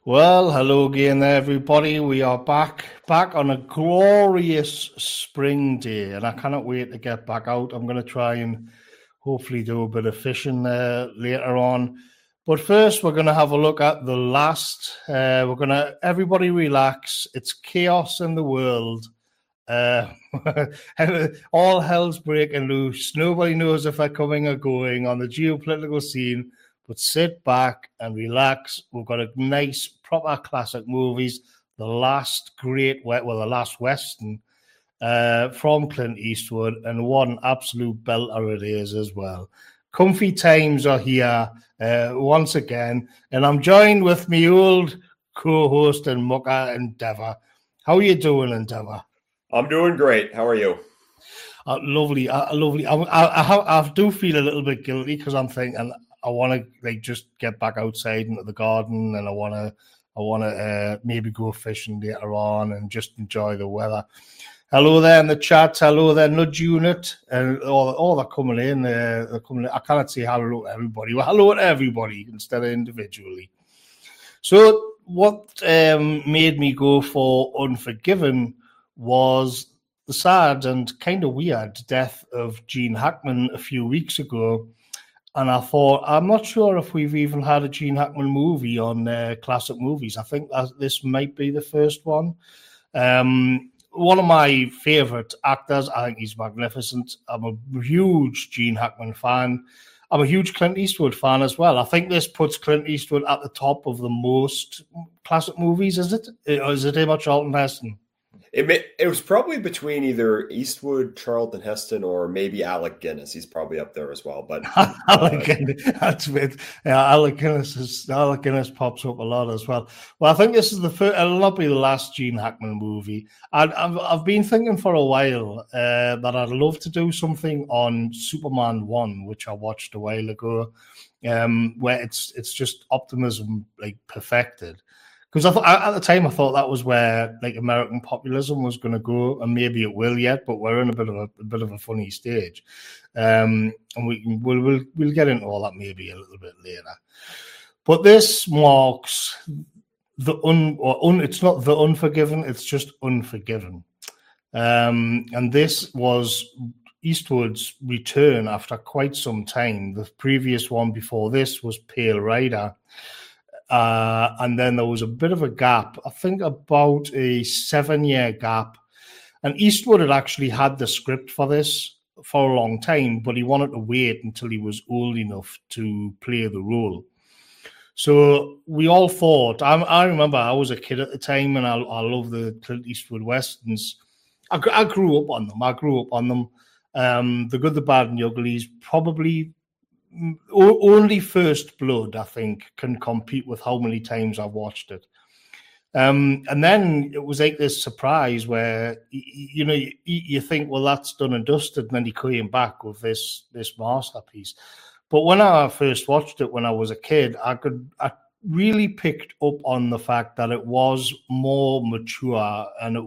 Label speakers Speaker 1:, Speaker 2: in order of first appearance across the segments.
Speaker 1: Well, hello again, everybody. We are back on a glorious spring day, and I cannot wait to get back out. I'm going to try and hopefully do a bit of fishing later on. But first, we're going to have a look at the last. We're going to everybody relax. It's chaos in the world. Uh, all hell's breaking loose. Nobody knows if they're coming or going on the geopolitical scene. But sit back and relax. We've got a nice, proper classic movies. The last Western from Clint Eastwood, and one absolute belter it is as well. Comfy times are here once again, and I'm joined with my old co-host and mucker, Endeavour. How are you doing, Endeavour?
Speaker 2: I'm doing great. How are you?
Speaker 1: Lovely. I do feel a little bit guilty because I'm thinking I want to just get back outside into the garden, and I want to maybe go fishing later on and just enjoy the weather. Hello there in the chat. Hello there, Nudge Unit, and all they're coming in. They're coming in. I cannot say hello to everybody. Well, hello to everybody instead of individually. So what made me go for Unforgiven was the sad and kind of weird death of Gene Hackman a few weeks ago. And I thought, I'm not sure if we've even had a Gene Hackman movie on classic movies. I think this might be the first one. One of my favourite actors. I think he's magnificent. I'm a huge Gene Hackman fan. I'm a huge Clint Eastwood fan as well. I think this puts Clint Eastwood at the top of the most classic movies, is it? Or is it him or Charlton Heston?
Speaker 2: It was probably between either Eastwood, Charlton Heston, or maybe Alec Guinness. He's probably up there as well. But
Speaker 1: Alec Guinness, that's it. Yeah, Alec Guinness pops up a lot as well. Well, I think this is the first. It'll not be the last Gene Hackman movie. I've been thinking for a while that I'd love to do something on Superman 1, which I watched a while ago, where it's just optimism like perfected. Because at the time I thought that was where like American populism was going to go, and maybe it will yet. But we're in a bit of a funny stage, and we'll get into all that maybe a little bit later. But this marks it's not the Unforgiven; it's just Unforgiven, and this was Eastwood's return after quite some time. The previous one before this was Pale Rider. And then there was a bit of a gap, I think about a 7-year gap. And Eastwood had actually had the script for this for a long time, but he wanted to wait until he was old enough to play the role. So we all thought, I remember I was a kid at the time, and I love the Clint Eastwood Westerns. I grew up on them. The Good, the Bad, and the Ugly is probably only First Blood, I think, can compete with how many times I've watched it. And then it was like this surprise where, you think, well, that's done and dusted, and then he came back with this masterpiece. But when I first watched it when I was a kid, I really picked up on the fact that it was more mature, and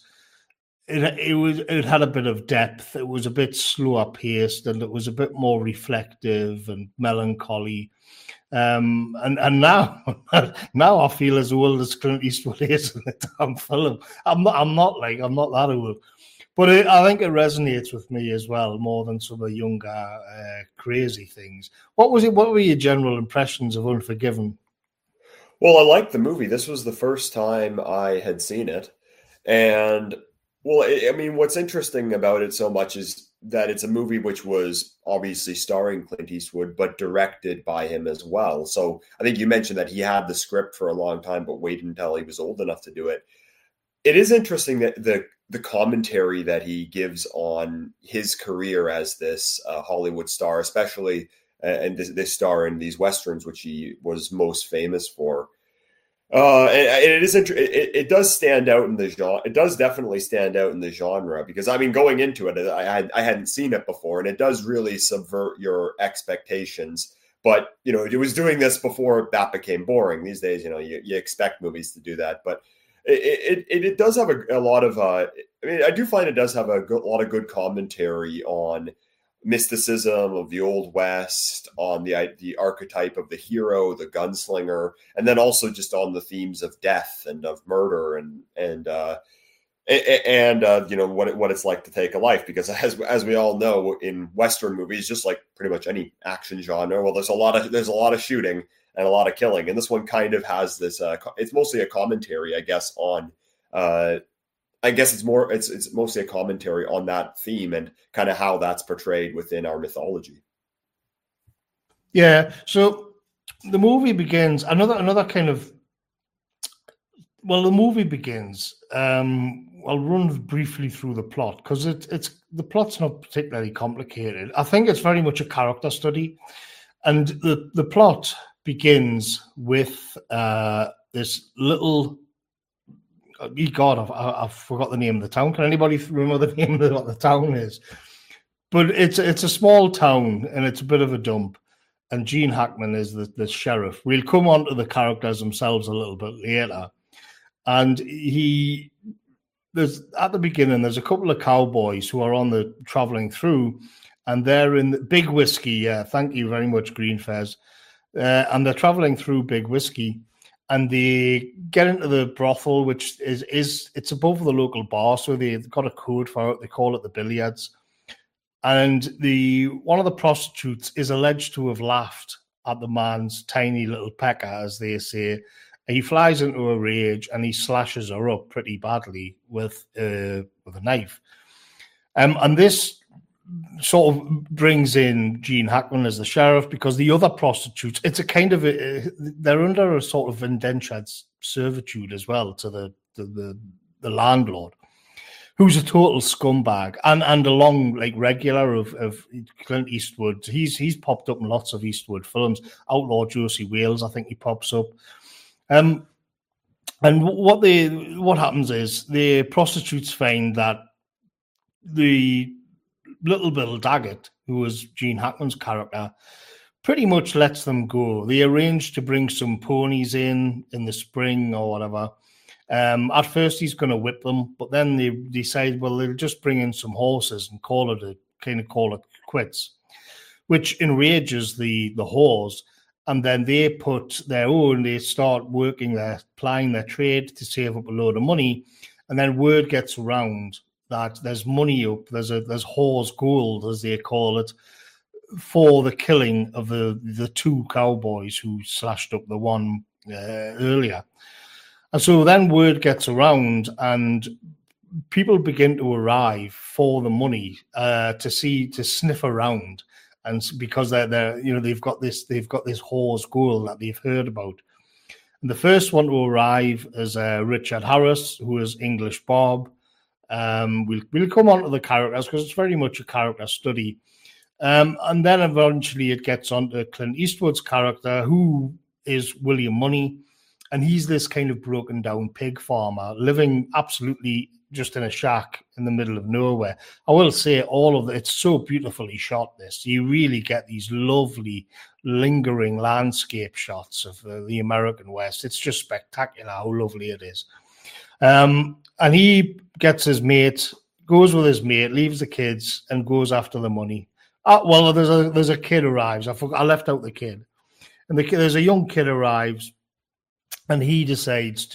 Speaker 1: it had a bit of depth. It was a bit slower paced, and it was a bit more reflective and melancholy. And now I feel as old as Clint Eastwood is in the damn film. I'm not that old, but I think it resonates with me as well more than some of the younger crazy things. What were your general impressions of Unforgiven?
Speaker 2: Well, I liked the movie. This was the first time I had seen it, and well, I mean, what's interesting about it so much is that it's a movie which was obviously starring Clint Eastwood, but directed by him as well. So I think you mentioned that he had the script for a long time, but waited until he was old enough to do it. It is interesting that the commentary that he gives on his career as this Hollywood star, especially and this star in these Westerns, which he was most famous for. It does stand out in the genre. It does definitely stand out in the genre because, I mean, going into it, I hadn't seen it before, and it does really subvert your expectations. But, it was doing this before that became boring. These days, you expect movies to do that. But it does have a lot of, I do find it does have a lot of good commentary on mysticism of the Old West, on the archetype of the hero, the gunslinger, and then also just on the themes of death and of murder and what it's like to take a life. Because as we all know, in Western movies, just like pretty much any action genre, well, there's a lot of shooting and a lot of killing, and this one kind of has this. It's mostly a commentary, I guess, on. It's mostly a commentary on that theme and kind of how that's portrayed within our mythology.
Speaker 1: Yeah. So the movie begins. Another kind of. Well, the movie begins. I'll run briefly through the plot because the plot's not particularly complicated. I think it's very much a character study, and the plot begins with this little. God, I forgot the name of the town. Can anybody remember the name of what the town is? But it's a small town and it's a bit of a dump. And Gene Hackman is the sheriff. We'll come on to the characters themselves a little bit later. And there's at the beginning, there's a couple of cowboys who are on the traveling through, and they're in Big Whiskey. Yeah, thank you very much, Green Fez. And they're traveling through Big Whiskey. And they get into the brothel, which it's above the local bar, so they've got a code for it. They call it the billiards. And one of the prostitutes is alleged to have laughed at the man's tiny little pecker, as they say. He flies into a rage and he slashes her up pretty badly with a knife. And this sort of brings in Gene Hackman as the sheriff, because the other prostitutes, it's a kind of they're under a sort of indentured servitude as well to the landlord, who's a total scumbag and a long regular of Clint Eastwood. He's popped up in lots of Eastwood films. Outlaw Josie Wales, I think he pops up. And what happens is the prostitutes find that the Little Bill Daggett, who was Gene Hackman's character, pretty much lets them go. They arrange to bring some ponies in the spring or whatever. At first, he's going to whip them, but then they decide, well, they'll just bring in some horses and call it quits, which enrages the whores. And then they put their own, they start plying their trade to save up a load of money. And then word gets around that there's money up, there's whores gold, as they call it, for the killing of the two cowboys who slashed up the one earlier. And so then word gets around and people begin to arrive for the money to sniff around. And because they've got this whore's gold that they've heard about. And the first one to arrive is Richard Harris, who is English Bob. We'll come on to the characters because it's very much a character study. And then eventually it gets on to Clint Eastwood's character, who is William Money. And he's this kind of broken down pig farmer living absolutely just in a shack in the middle of nowhere. I will say it's so beautifully shot, this. You really get these lovely lingering landscape shots of the American West. It's just spectacular how lovely it is. And he gets goes with his mate, leaves the kids and goes after the money. There's a kid arrives. I left out the kid. And there's a young kid arrives. And he decides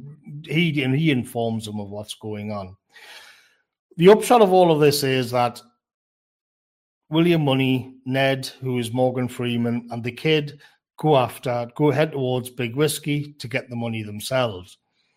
Speaker 1: he informs them of what's going on. The upshot of all of this is that William Money, Ned, who is Morgan Freeman, and the kid go head towards Big Whiskey to get the money themselves.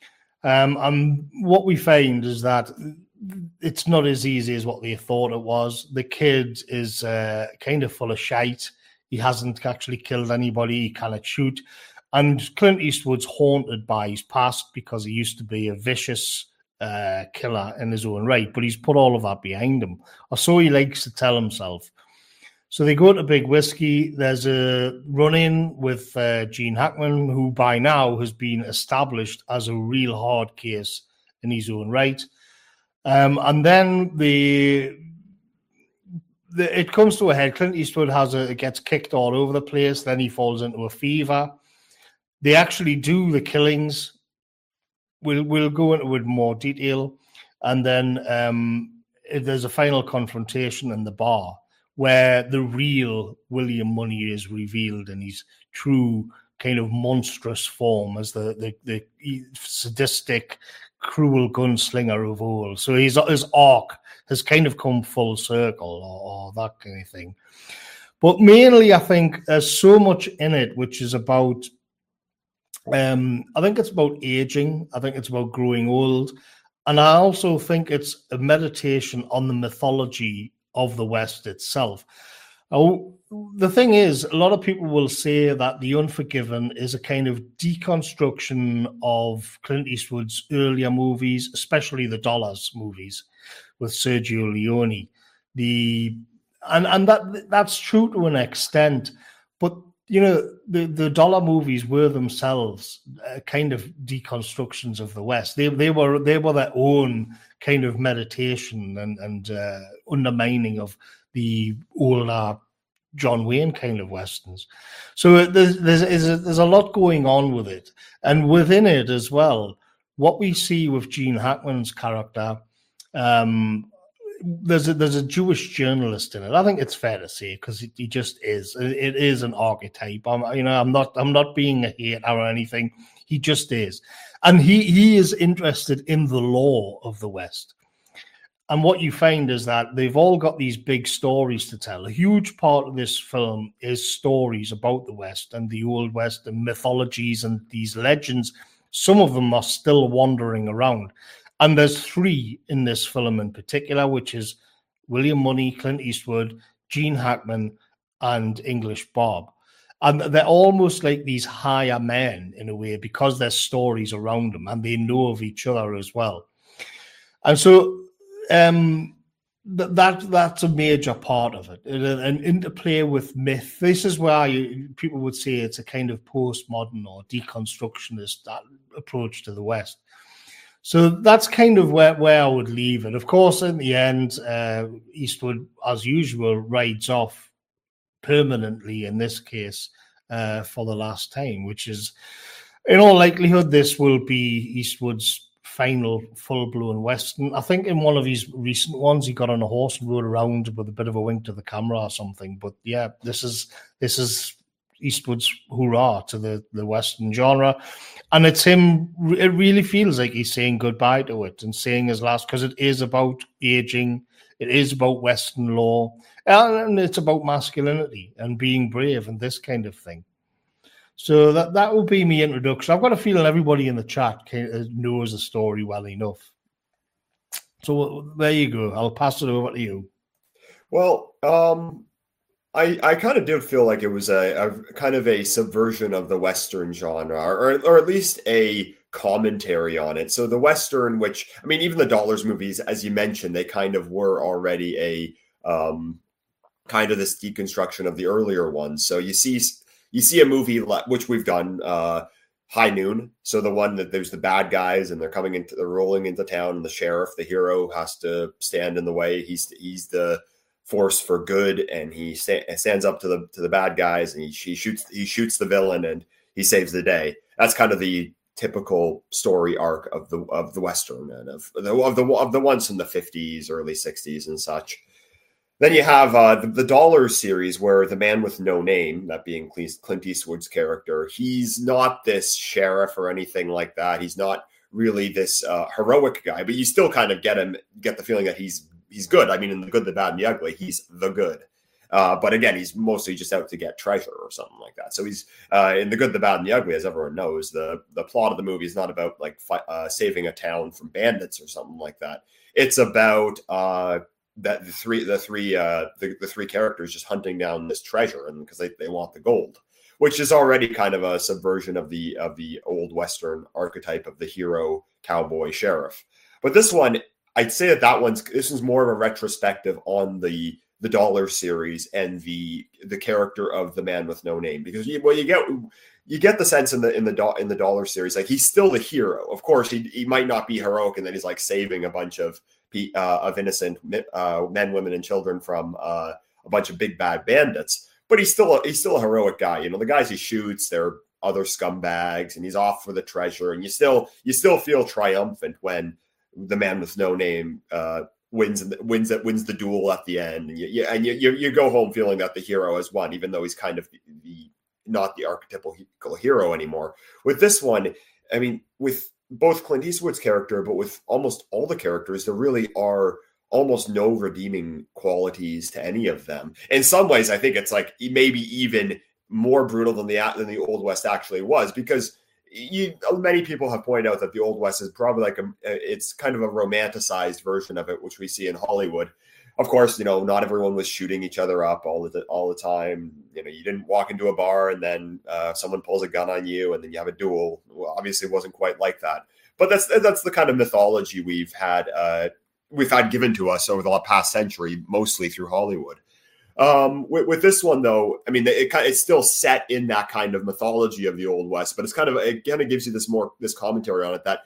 Speaker 1: And what we find is that it's not as easy as what they thought it was. The kid is kind of full of shite. He hasn't actually killed anybody. He cannot shoot. And Clint Eastwood's haunted by his past because he used to be a vicious killer in his own right, but he's put all of that behind him, or so he likes to tell himself. So they go to Big Whiskey. There's a run-in with Gene Hackman, who by now has been established as a real hard case in his own right. And then it comes to a head. Clint Eastwood gets kicked all over the place. Then he falls into a fever. They actually do the killings. We'll go into it in more detail. And then there's a final confrontation in the bar where the real William Money is revealed in his true kind of monstrous form as the sadistic, cruel gunslinger of old. So his arc has kind of come full circle, or that kind of thing. But mainly, I think there's so much in it which is about, I think it's about aging. I think it's about growing old. And I also think it's a meditation on the mythology of the West itself. Oh, the thing is, a lot of people will say that The Unforgiven is a kind of deconstruction of Clint Eastwood's earlier movies, especially the Dollars movies with Sergio Leone. And that's true to an extent, but you know, the dollar movies were themselves kind of deconstructions of the West. They were their own kind of meditation and undermining of the older John Wayne kind of westerns. So there's a lot going on with it, and within it as well, what we see with Gene Hackman's character. There's a Jewish journalist in it. I think it's fair to say, because he just is. It is an archetype. I'm not being a hater or anything. He just is, and he is interested in the law of the West. And what you find is that they've all got these big stories to tell. A huge part of this film is stories about the West and the Old West and mythologies and these legends. Some of them are still wandering around. And there's three in this film in particular, which is William Money, Clint Eastwood, Gene Hackman, and English Bob. And they're almost like these higher men in a way, because there's stories around them and they know of each other as well. And so that's a major part of it, an interplay with myth. This is where people would say it's a kind of postmodern or deconstructionist approach to the West. So that's kind of where I would leave it. Of course, in the end, Eastwood, as usual, rides off permanently, in this case, for the last time, which is, in all likelihood, this will be Eastwood's final full-blown Western. I think in one of his recent ones, he got on a horse and rode around with a bit of a wink to the camera or something. But yeah, this is Eastwood's hurrah to the Western genre. And it's him, it really feels like he's saying goodbye to it and saying his last, because it is about aging, it is about Western law, and it's about masculinity and being brave and this kind of thing. So that will be my introduction. I've got a feeling everybody in the chat knows the story well enough. So there you go. I'll pass it over to you.
Speaker 2: Well, I kind of did feel like it was a kind of a subversion of the Western genre, or at least a commentary on it. So the Western, which, I mean, even the Dollars movies, as you mentioned, they kind of were already a kind of this deconstruction of the earlier ones. So you see a movie which we've done, High Noon. So the one that there's the bad guys and they're rolling into town, and the sheriff, the hero, has to stand in the way. He's the force for good, and he stands up to the bad guys, and he shoots the villain, and he saves the day. That's kind of the typical story arc of the Western and of the ones from the 50s, early 60s, and such. Then you have the Dollars series, where the man with no name, that being Clint Eastwood's character, he's not this sheriff or anything like that. He's not really this heroic guy, but you still kind of get the feeling that he's good. I mean, in The Good, the Bad, and the Ugly, he's the good. But again, he's mostly just out to get treasure or something like that. So he's in The Good, the Bad, and the Ugly, as everyone knows, the plot of the movie is not about like saving a town from bandits or something like that. It's about that the three characters just hunting down this treasure, and because they want the gold, which is already kind of a subversion of the old Western archetype of the hero, cowboy, sheriff. But this one, I'd say this is more of a retrospective on the Dollar series and the character of the man with no name, because you get the sense in the Dollar series, like he's still the hero. Of course, he might not be heroic, and then he's like saving a bunch of innocent men, women, and children from a bunch of big bad bandits. But he's still a heroic guy. You know, the guys he shoots, they're other scumbags, and he's off for the treasure. And you still feel triumphant when the man with no name wins the duel at the end, and you go home feeling that the hero has won, even though he's kind of not the archetypical hero anymore. With this one, I mean, with both Clint Eastwood's character, but with almost all the characters, there really are almost no redeeming qualities to any of them. In some ways, I think it's like maybe even more brutal than the Old West actually was, because many people have pointed out that the Old West is probably like it's kind of a romanticized version of it, which we see in Hollywood. Of course, not everyone was shooting each other up all the time. You didn't walk into a bar and then someone pulls a gun on you and then you have a duel. Well, obviously, it wasn't quite like that. But that's the kind of mythology we've had given to us over the past century, mostly through Hollywood. With this one, though, I mean, it's still set in that kind of mythology of the Old West, but it kind of gives you this commentary on it that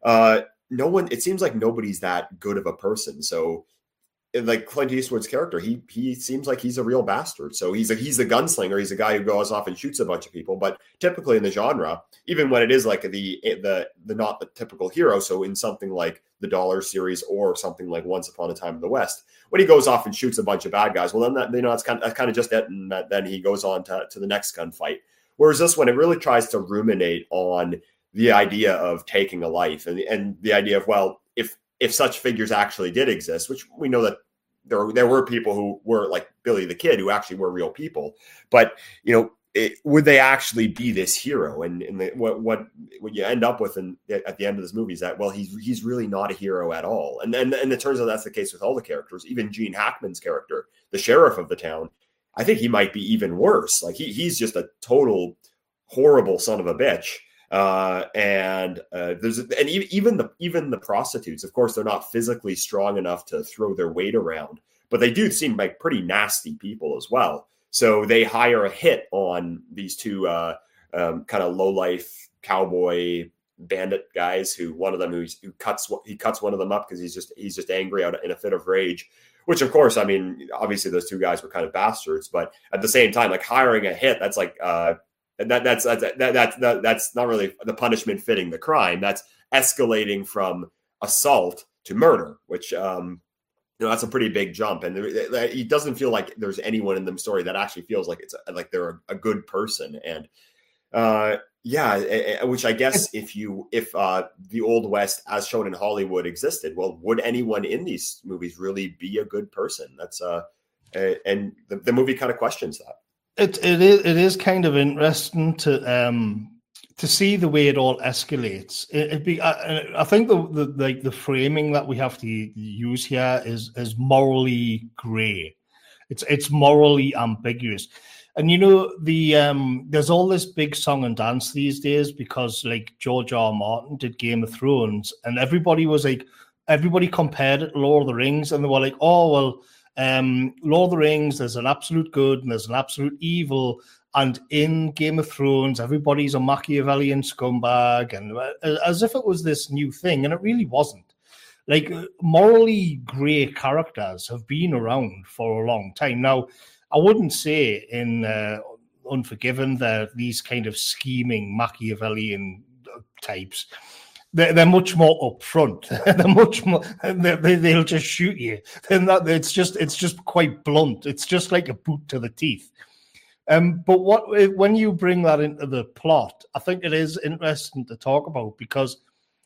Speaker 2: it seems like nobody's that good of a person. So, like Clint Eastwood's character, he seems like he's a real bastard. So he's a gunslinger. He's a guy who goes off and shoots a bunch of people. But typically in the genre, even when it is like the not the typical hero, so in something like the Dollar series or something like Once Upon a Time in the West, when he goes off and shoots a bunch of bad guys, well, then that's kind of just it, and then he goes on to the next gunfight. Whereas this one, it really tries to ruminate on the idea of taking a life and the idea of, well, if such figures actually did exist, which we know that there were people who were like Billy the Kid who actually were real people, but would they actually be this hero? And what you end up with at the end of this movie is that, well, he's really not a hero at all. And it turns out that's the case with all the characters. Even Gene Hackman's character, the sheriff of the town, I think he might be even worse. Like he's just a total horrible son of a bitch. Even the prostitutes, of course, they're not physically strong enough to throw their weight around, but they do seem like pretty nasty people as well. So they hire a hit on these two kind of low-life cowboy bandit guys. Who one of them cuts one of them up because he's just angry out in a fit of rage. Which, of course, I mean, obviously those two guys were kind of bastards, but at the same time, like hiring a hit, that's like that's not really the punishment fitting the crime. That's escalating from assault to murder, which that's a pretty big jump. And it doesn't feel like there's anyone in the story that actually feels like it's like they're a good person. And which I guess if the Old West as shown in Hollywood existed, well, would anyone in these movies really be a good person? That's and the movie kind of questions that.
Speaker 1: It is kind of interesting to see the way it all escalates. I think the framing that we have to use here is morally grey. It's morally ambiguous, and there's all this big song and dance these days because like George R. R. Martin did Game of Thrones, and everybody compared it to Lord of the Rings, and they were like, oh well. Lord of the Rings, there's an absolute good and there's an absolute evil, and in Game of Thrones, everybody's a Machiavellian scumbag, and as if it was this new thing, and it really wasn't. Like morally grey characters have been around for a long time. Now, I wouldn't say in Unforgiven they're these kind of scheming Machiavellian types. They're much more upfront. They're much more. They'll just shoot you. Then it's just quite blunt. It's just like a boot to the teeth. But when you bring that into the plot, I think it is interesting to talk about because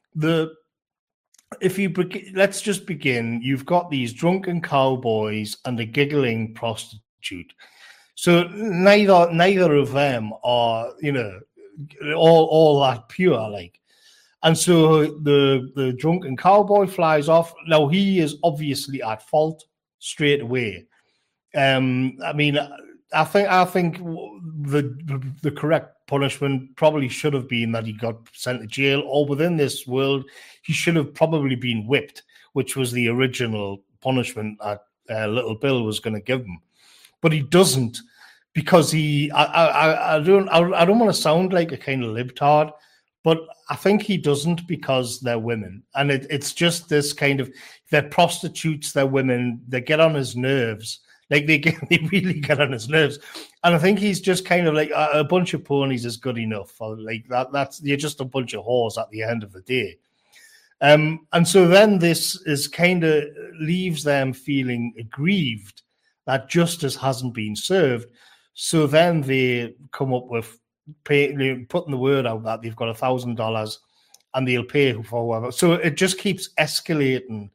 Speaker 1: let's just begin. You've got these drunken cowboys and a giggling prostitute. So neither of them are all that pure like. And so the drunken cowboy flies off. Now, he is obviously at fault straight away. I mean, I think the correct punishment probably should have been that he got sent to jail, or within this world, he should have probably been whipped, which was the original punishment that Little Bill was going to give him. But he doesn't because I don't want to sound like a kind of libtard, but I think he doesn't because they're women. And it's just this kind of, they're prostitutes, they're women, they get on his nerves. Like they really get on his nerves. And I think he's just kind of like a bunch of ponies is good enough. Or like that's you're just a bunch of whores at the end of the day. And so then this is kind of leaves them feeling aggrieved that justice hasn't been served. So then they come up with putting the word out that they've got $1,000 and they'll pay for whatever. So it just keeps escalating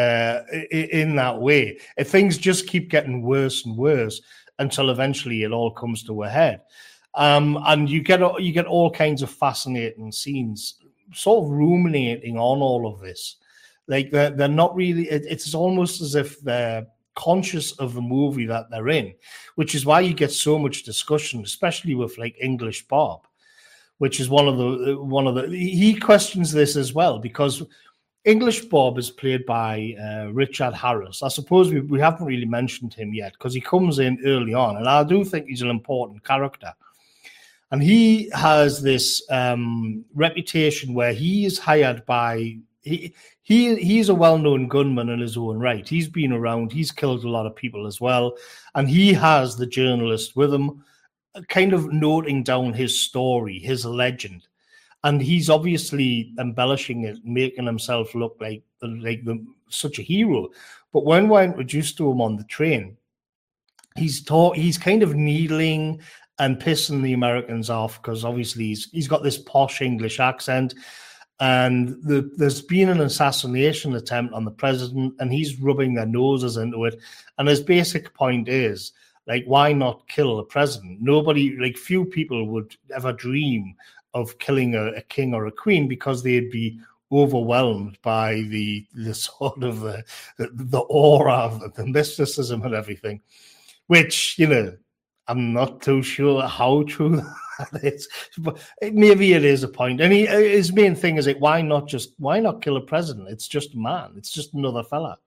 Speaker 1: in that way. Things just keep getting worse and worse until eventually it all comes to a head. And you get all kinds of fascinating scenes, sort of ruminating on all of this. Like they're not really. It's almost as if they're conscious of the movie that they're in, which is why you get so much discussion, especially with like English Bob, which is one of the. He questions this as well because English Bob is played by Richard Harris. I suppose we haven't really mentioned him yet because he comes in early on, and I do think he's an important character. And he has this reputation where he is hired by he's a well-known gunman in his own right. He's been around. He's killed a lot of people as well, and he has the journalist with him, kind of noting down his story, his legend. And he's obviously embellishing it, making himself look like such a hero. But when we're introduced to him on the train, he's kind of needling and pissing the Americans off because obviously he's got this posh English accent. And there's been an assassination attempt on the president, and he's rubbing their noses into it. And his basic point is, like, why not kill a president? Few people would ever dream of killing a king or a queen because they'd be overwhelmed by the sort of the aura of the mysticism and everything, which, I'm not too sure how true that is, but maybe it is a point. And his main thing is like, why not kill a president? It's just a man. It's just another fella.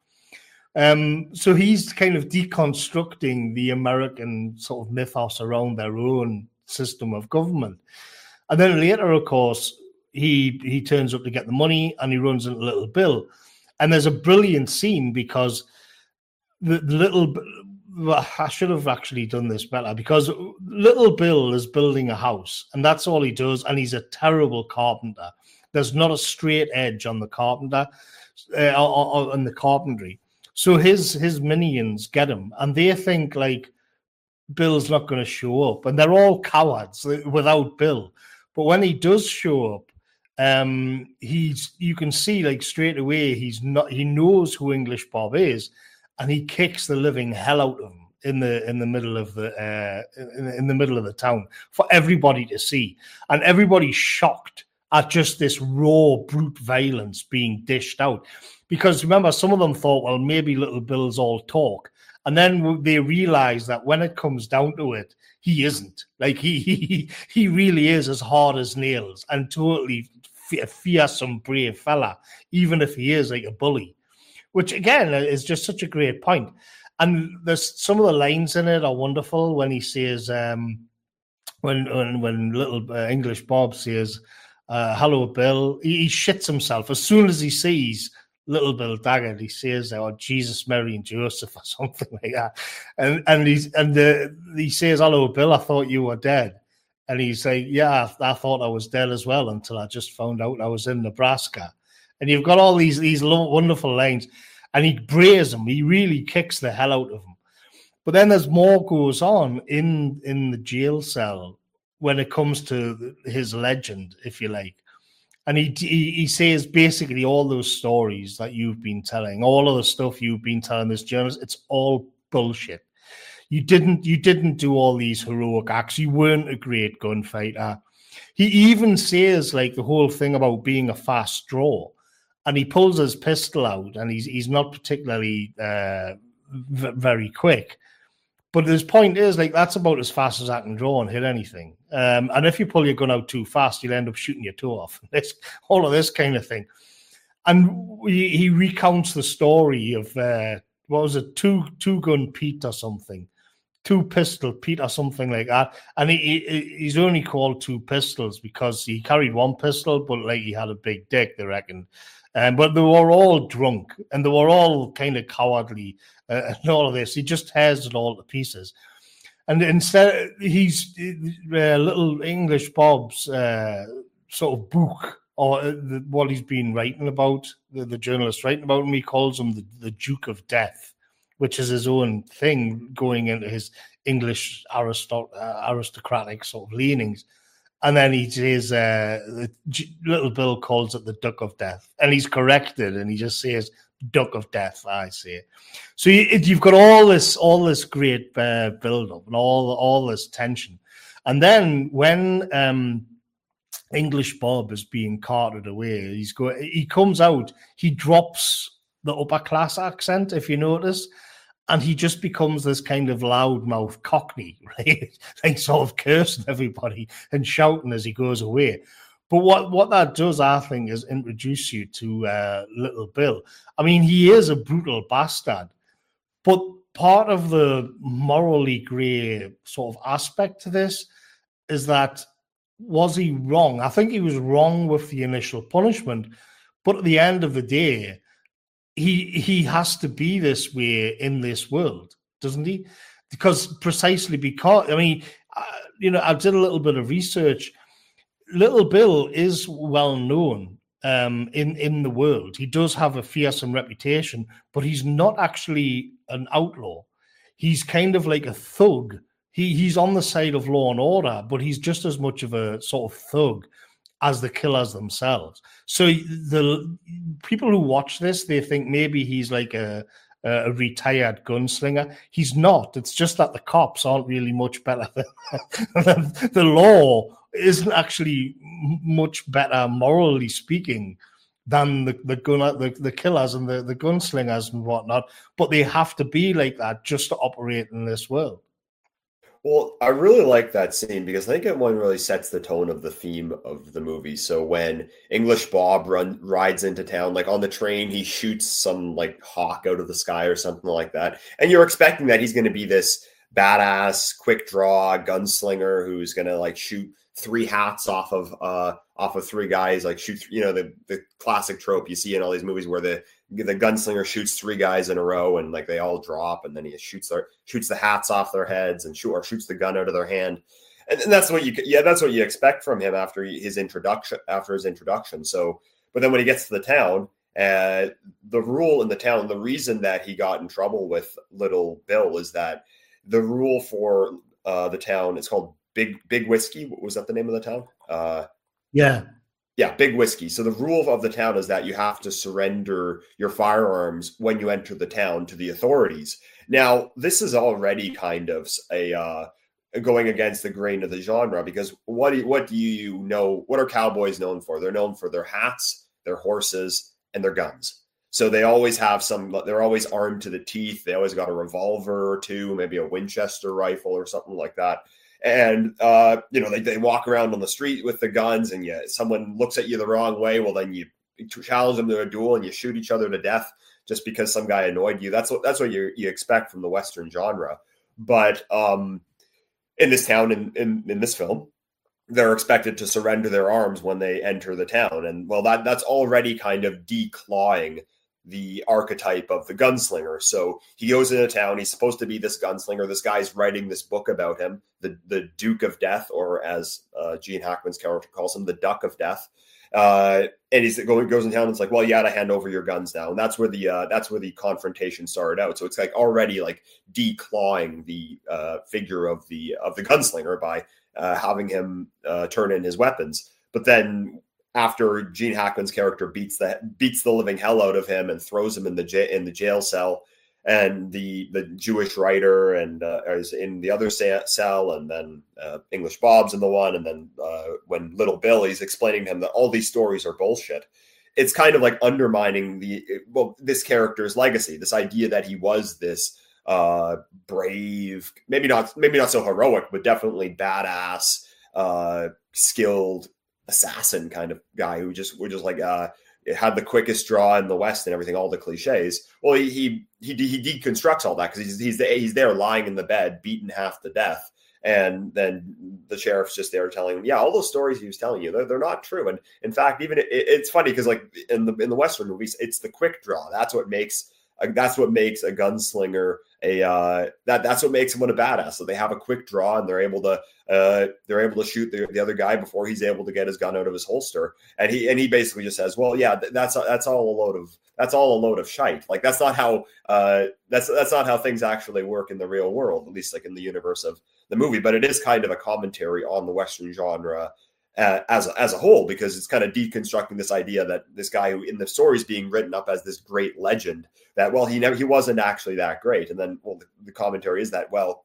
Speaker 1: So he's kind of deconstructing the American sort of mythos around their own system of government. And then later, of course, he turns up to get the money and he runs into Little Bill. And there's a brilliant scene because I should have actually done this better because Little Bill is building a house and that's all he does. And he's a terrible carpenter. There's not a straight edge on the carpenter, on the carpentry. So his minions get him and they think like Bill's not going to show up. And they're all cowards without Bill. But when he does show up, you can see like straight away he knows who English Bob is, and he kicks the living hell out of him in the middle of the town for everybody to see, and everybody's shocked at just this raw brute violence being dished out. Because remember, some of them thought, well, maybe Little Bill's all talk, and then they realize that when it comes down to it, he isn't. Like he really is as hard as nails and totally fearsome, brave fella, even if he is like a bully. Which again is just such a great point. And there's some of the lines in it are wonderful when he says, when little English Bob says, "Hello, Bill," he shits himself as soon as he sees Little Bill Daggett. He says, "Oh, Jesus, Mary, and Joseph," or something like that. And he says, "Hello, Bill. I thought you were dead." And he's like, "Yeah, I thought I was dead as well until I just found out I was in Nebraska." And you've got all these wonderful lines, and he brays him. He really kicks the hell out of him. But then there's more goes on in the jail cell when it comes to his legend, if you like. And he says basically all those stories that you've been telling, all of the stuff you've been telling this journalist, it's all bullshit. You didn't do all these heroic acts. You weren't a great gunfighter. He even says like the whole thing about being a fast draw, and he pulls his pistol out, and he's not particularly very quick. But his point is, like, that's about as fast as I can draw and hit anything. And if you pull your gun out too fast, you'll end up shooting your toe off. All of this kind of thing. And he recounts the story of, what was it, two-gun Pete or something. Two-pistol Pete or something like that. And he's only called two pistols because he carried one pistol, but, like, he had a big dick, they reckon. But they were all drunk, and they were all kind of cowardly, and all of this. He just tears it all to pieces. And instead, he's little English Bob's sort of book or what he's been writing about, the journalist writing about him. He calls him the Duke of Death, which is his own thing going into his English aristocratic sort of leanings. And then he says, Little Bill calls it the Duck of Death. And he's corrected, and he just says, Duck of Death, I say. So you've got all this great build-up and all this tension. And then when English Bob is being carted away, he comes out, he drops the upper class accent, if you notice, and he just becomes this kind of loudmouth Cockney, right? Like sort of cursing everybody and shouting as he goes away. But what that does, I think, is introduce you to Little Bill. I mean, he is a brutal bastard, but part of the morally grey sort of aspect to this is that, was he wrong? I think he was wrong with the initial punishment, but at the end of the day, he has to be this way in this world, doesn't he? Because I mean, I did a little bit of research. Little Bill is well known in the world. He does have a fearsome reputation, but he's not actually an outlaw. He's kind of like a thug. He's on the side of law and order, but he's just as much of a sort of thug as the killers themselves. So the people who watch this, they think maybe he's like a retired gunslinger. He's not. It's just that the cops aren't really much better than the law isn't actually much better, morally speaking, than the killers and the gunslingers and whatnot. But they have to be like that just to operate in this world.
Speaker 2: Well, I really like that scene because I think it one really sets the tone of the theme of the movie. So when English Bob rides into town, like on the train, he shoots some like hawk out of the sky or something like that. And you're expecting that he's going to be this badass, quick draw gunslinger who's going to like shoot 3 hats off of 3 guys, like shoot, the classic trope you see in all these movies where the gunslinger shoots 3 guys in a row and like they all drop, and then he shoots the hats off their heads and shoots the gun out of their hand, and that's what you expect from him after his introduction. So, but then when he gets to the town, the rule in the town, the reason that he got in trouble with Little Bill is that the rule for the town is called Big Whiskey. Was that the name of the town? Yeah, Big Whiskey. So the rule of the town is that you have to surrender your firearms when you enter the town to the authorities. Now, this is already kind of a going against the grain of the genre, because what do you know? What are cowboys known for? They're known for their hats, their horses, and their guns. So they always have they're always armed to the teeth. They always got a revolver or 2, maybe a Winchester rifle or something like that. And, they walk around on the street with the guns, and someone looks at you the wrong way. Well, then you challenge them to a duel and you shoot each other to death just because some guy annoyed you. That's what you expect from the Western genre. But in this town, in this film, they're expected to surrender their arms when they enter the town. And well, that's already kind of declawing the archetype of the gunslinger. So he goes into town. He's supposed to be this gunslinger. This guy's writing this book about him, the Duke of Death, or as Gene Hackman's character calls him, the Duck of Death. And goes in town and it's like, well, you got to hand over your guns now. And that's where the confrontation started out. So it's like already like declawing the figure of the gunslinger by having him turn in his weapons. But then after Gene Hackman's character beats the living hell out of him and throws him in the jail cell, and the Jewish writer and is in the other cell, and then English Bob's in the one, and then when Little Bill, he's explaining to him that all these stories are bullshit. It's kind of like undermining this character's legacy, this idea that he was this brave, maybe not so heroic, but definitely badass, skilled assassin kind of guy who we're just like had the quickest draw in the West and everything, all the cliches. Well, he deconstructs all that because he's there lying in the bed, beaten half to death, and then the sheriff's just there telling him, yeah, all those stories he was telling you, they're not true. And in fact, even it's funny because like in the Western movies, it's the quick draw. That's what makes that's what makes a gunslinger that's what makes someone a badass. So they have a quick draw and they're able to shoot the other guy before he's able to get his gun out of his holster. And he basically just says, well, yeah, that's all a load of shite. Like that's not how that's not how things actually work in the real world, at least like in the universe of the movie. But it is kind of a commentary on the Western genre as a whole, because it's kind of deconstructing this idea that this guy who in the story is being written up as this great legend, that, well, he wasn't actually that great. And then, well, the commentary is that, well,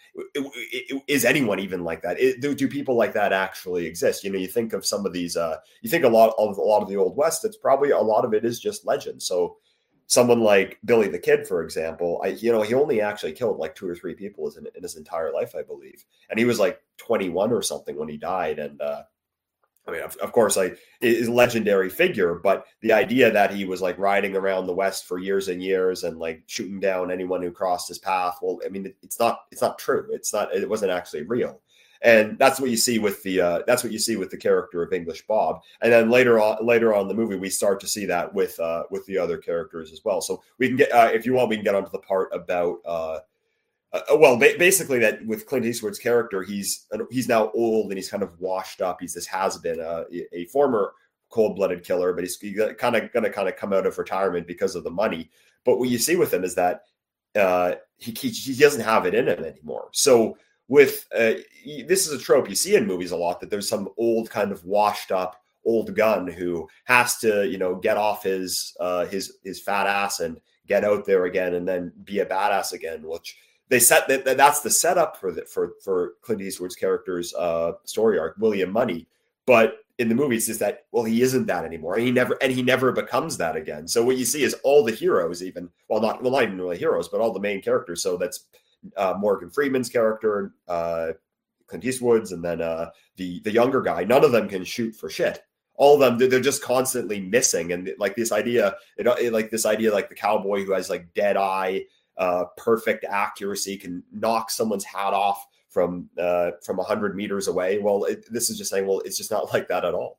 Speaker 2: is anyone even like that? Do people like that actually exist? You think of some of these, you think a lot of the Old West, it's probably a lot of it is just legend. So someone like Billy the Kid, for example, he only actually killed like 2 or 3 people in his entire life, I believe. And he was like 21 or something when he died. And I mean, of course, like, is a legendary figure, but the idea that he was like riding around the West for years and years and like shooting down anyone who crossed his path. Well, I mean, it's not true. It wasn't actually real. And that's what you see with the character of English Bob. And then later on in the movie, we start to see that with the other characters as well. So we can get, if you want, we can get onto the part about, basically that with Clint Eastwood's character, he's now old and he's kind of washed up. He's this has-been, a former cold-blooded killer, but he's kind of going to come out of retirement because of the money. But what you see with him is that he doesn't have it in him anymore. So with this is a trope you see in movies a lot, that there's some old kind of washed up old gun who has to get off his fat ass and get out there again and then be a badass again, which they set that's the setup for Clint Eastwood's character's story arc, William Money. But in the movie, it's just that, well, he isn't that anymore, and he never becomes that again. So what you see is all the heroes, not even really heroes, but all the main characters. So that's Morgan Freeman's character, Clint Eastwood's, and then the younger guy. None of them can shoot for shit. All of them, they're just constantly missing. And like this idea, like the cowboy who has like dead eye, perfect accuracy, can knock someone's hat off from 100 meters away. Well, this is just saying, well, it's just not like that at all.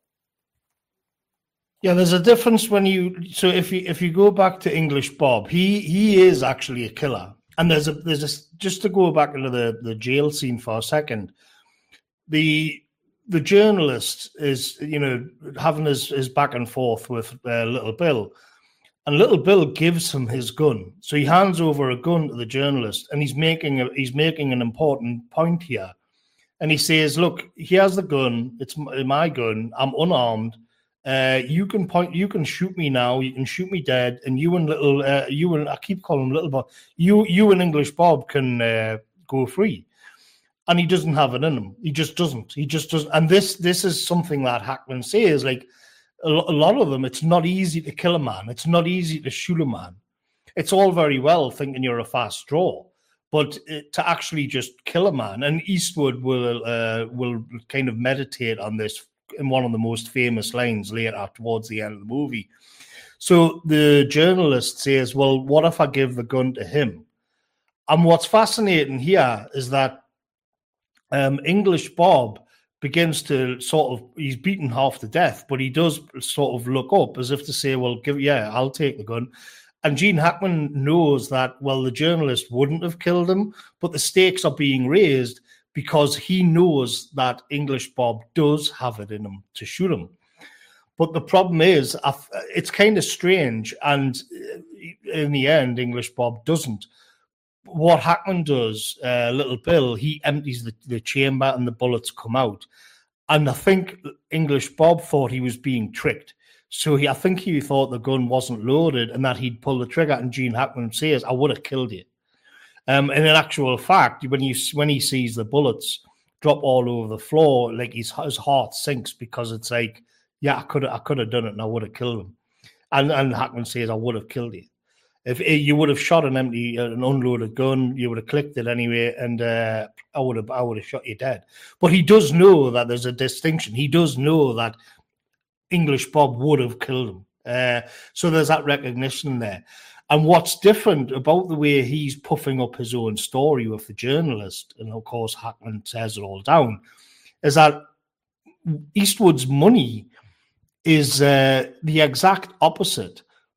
Speaker 1: Yeah, there's a difference if you go back to English Bob, he is actually a killer. And there's just to go back into the jail scene for a second, the journalist is having his back and forth with Little Bill, and Little Bill gives him his gun. So he hands over a gun to the journalist, and he's making an important point here. And he says, "Look, he has the gun. It's my gun. I'm unarmed. You can shoot me now. You can shoot me dead. And I keep calling him Little Bob. You and English Bob can go free." And he doesn't have it in him. He just doesn't. And this is something that Hackman says, like a lot of them, it's not easy to kill a man. It's not easy to shoot a man. It's all very well thinking you're a fast draw, but to actually just kill a man, and Eastwood will kind of meditate on this in one of the most famous lines later towards the end of the movie. So the journalist says, "Well, what if I give the gun to him?" And what's fascinating here is that English Bob begins to he's beaten half to death, but he does sort of look up as if to say, "Well, I'll take the gun." And Gene Hackman knows that, well, the journalist wouldn't have killed him, but the stakes are being raised because he knows that English Bob does have it in him to shoot him. But the problem is, it's kind of strange, and in the end, English Bob doesn't. What Hackman does, Little Bill, he empties the chamber and the bullets come out. And I think English Bob thought he was being tricked. So I think he thought the gun wasn't loaded and that he'd pull the trigger. And Gene Hackman says, "I would have killed you." And in actual fact, when he sees the bullets drop all over the floor, like his heart sinks, because it's like, yeah, I could have done it and I would have killed him. And Hackman says, "I would have killed you. If you would have shot an unloaded gun, you would have clicked it anyway, and I would have shot you dead." But he does know that there's a distinction. He does know that English Bob would have killed him. So there's that recognition there. And what's different about the way he's puffing up his own story with the journalist, and of course Hackman tears it all down, is that Eastwood's money is the exact opposite.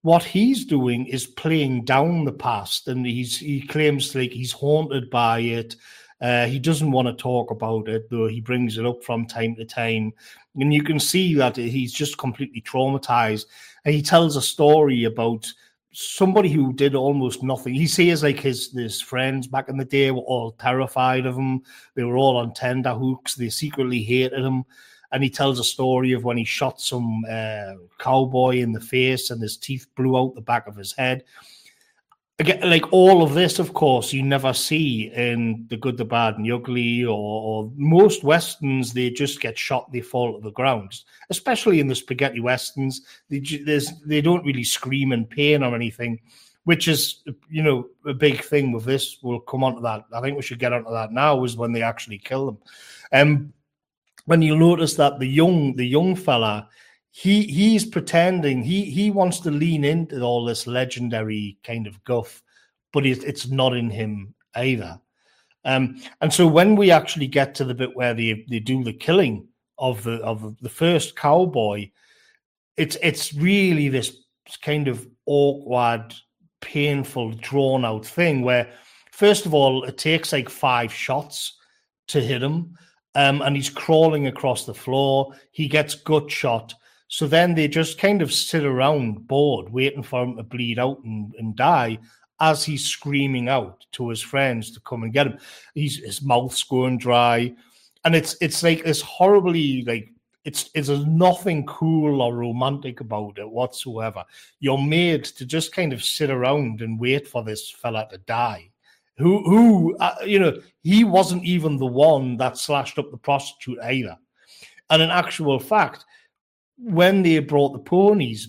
Speaker 1: what he's doing is playing down the past, and he claims like he's haunted by it. He doesn't want to talk about it, though he brings it up from time to time. And you can see that he's just completely traumatized. And he tells a story about somebody who did almost nothing. He says like his friends back in the day were all terrified of him. They were all on tenterhooks. They secretly hated him. And he tells a story of when he shot some cowboy in the face and his teeth blew out the back of his head. Again, like all of this, of course, you never see in The Good, the Bad, and the Ugly, or most Westerns. They just get shot, they fall to the ground. Especially in the spaghetti Westerns, they don't really scream in pain or anything, which is, a big thing with this. We'll come on to that. I think we should get onto that now, is when they actually kill them. When you notice that the young fella, he's pretending he wants to lean into all this legendary kind of guff, but it's not in him either. And so when we actually get to the bit where they do the killing of the first cowboy, it's really this kind of awkward, painful, drawn out thing where, first of all, it takes like 5 shots to hit him. And he's crawling across the floor. He gets gut shot. So then they just kind of sit around bored, waiting for him to bleed out and die as he's screaming out to his friends to come and get him. His mouth's going dry. And it's like this horribly, like, there's nothing cool or romantic about it whatsoever. You're made to just kind of sit around and wait for this fella to die. Who he wasn't even the one that slashed up the prostitute either. And in actual fact, when they brought the ponies,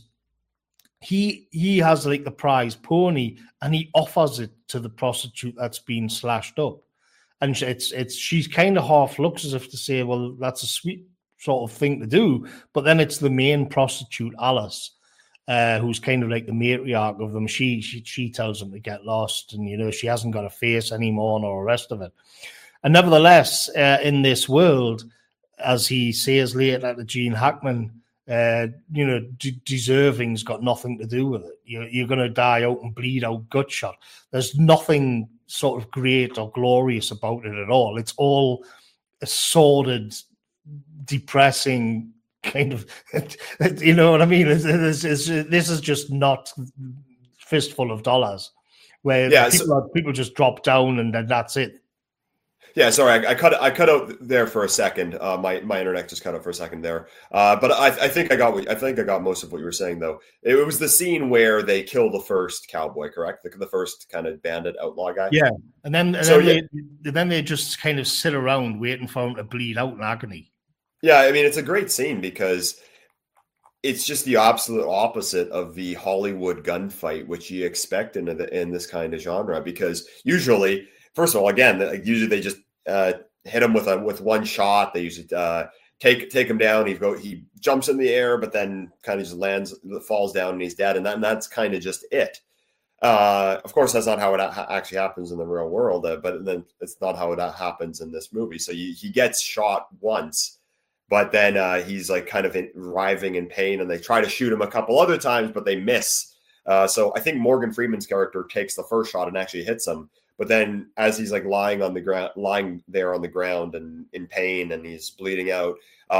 Speaker 1: he has like the prize pony and he offers it to the prostitute that's been slashed up. And she's kind of half looks as if to say, well, that's a sweet sort of thing to do. But then it's the main prostitute, Alice, who's kind of like the matriarch of them. She tells them to get lost, and she hasn't got a face anymore and all the rest of it. And nevertheless, in this world, as he says later to Gene Hackman, deserving's got nothing to do with it. You're going to die out and bleed out gut shot. There's nothing sort of great or glorious about it at all. It's all a sordid, depressing kind of, you know what I mean? This is just not Fistful of Dollars, where people just drop down and then that's it.
Speaker 2: Yeah, sorry, I cut out there for a second. My internet just cut out for a second there. But I think I got most of what you were saying, though. It was the scene where they kill the first cowboy, correct? The first kind of bandit outlaw guy.
Speaker 1: Yeah, and then they just kind of sit around waiting for him to bleed out in agony.
Speaker 2: Yeah, I mean, it's a great scene because it's just the absolute opposite of the Hollywood gunfight, which you expect in this kind of genre. Because usually, first of all, again, usually they just hit him with one shot. They usually take him down. He jumps in the air, but then kind of just falls down, and he's dead. And that's kind of just it. Of course, that's not how it actually happens in the real world. But then it's not how it happens in this movie. So he gets shot once. But then he's like kind of writhing in pain, and they try to shoot him a couple other times, but they miss. So I think Morgan Freeman's character takes the first shot and actually hits him. But then as he's like lying there on the ground and in pain, and he's bleeding out,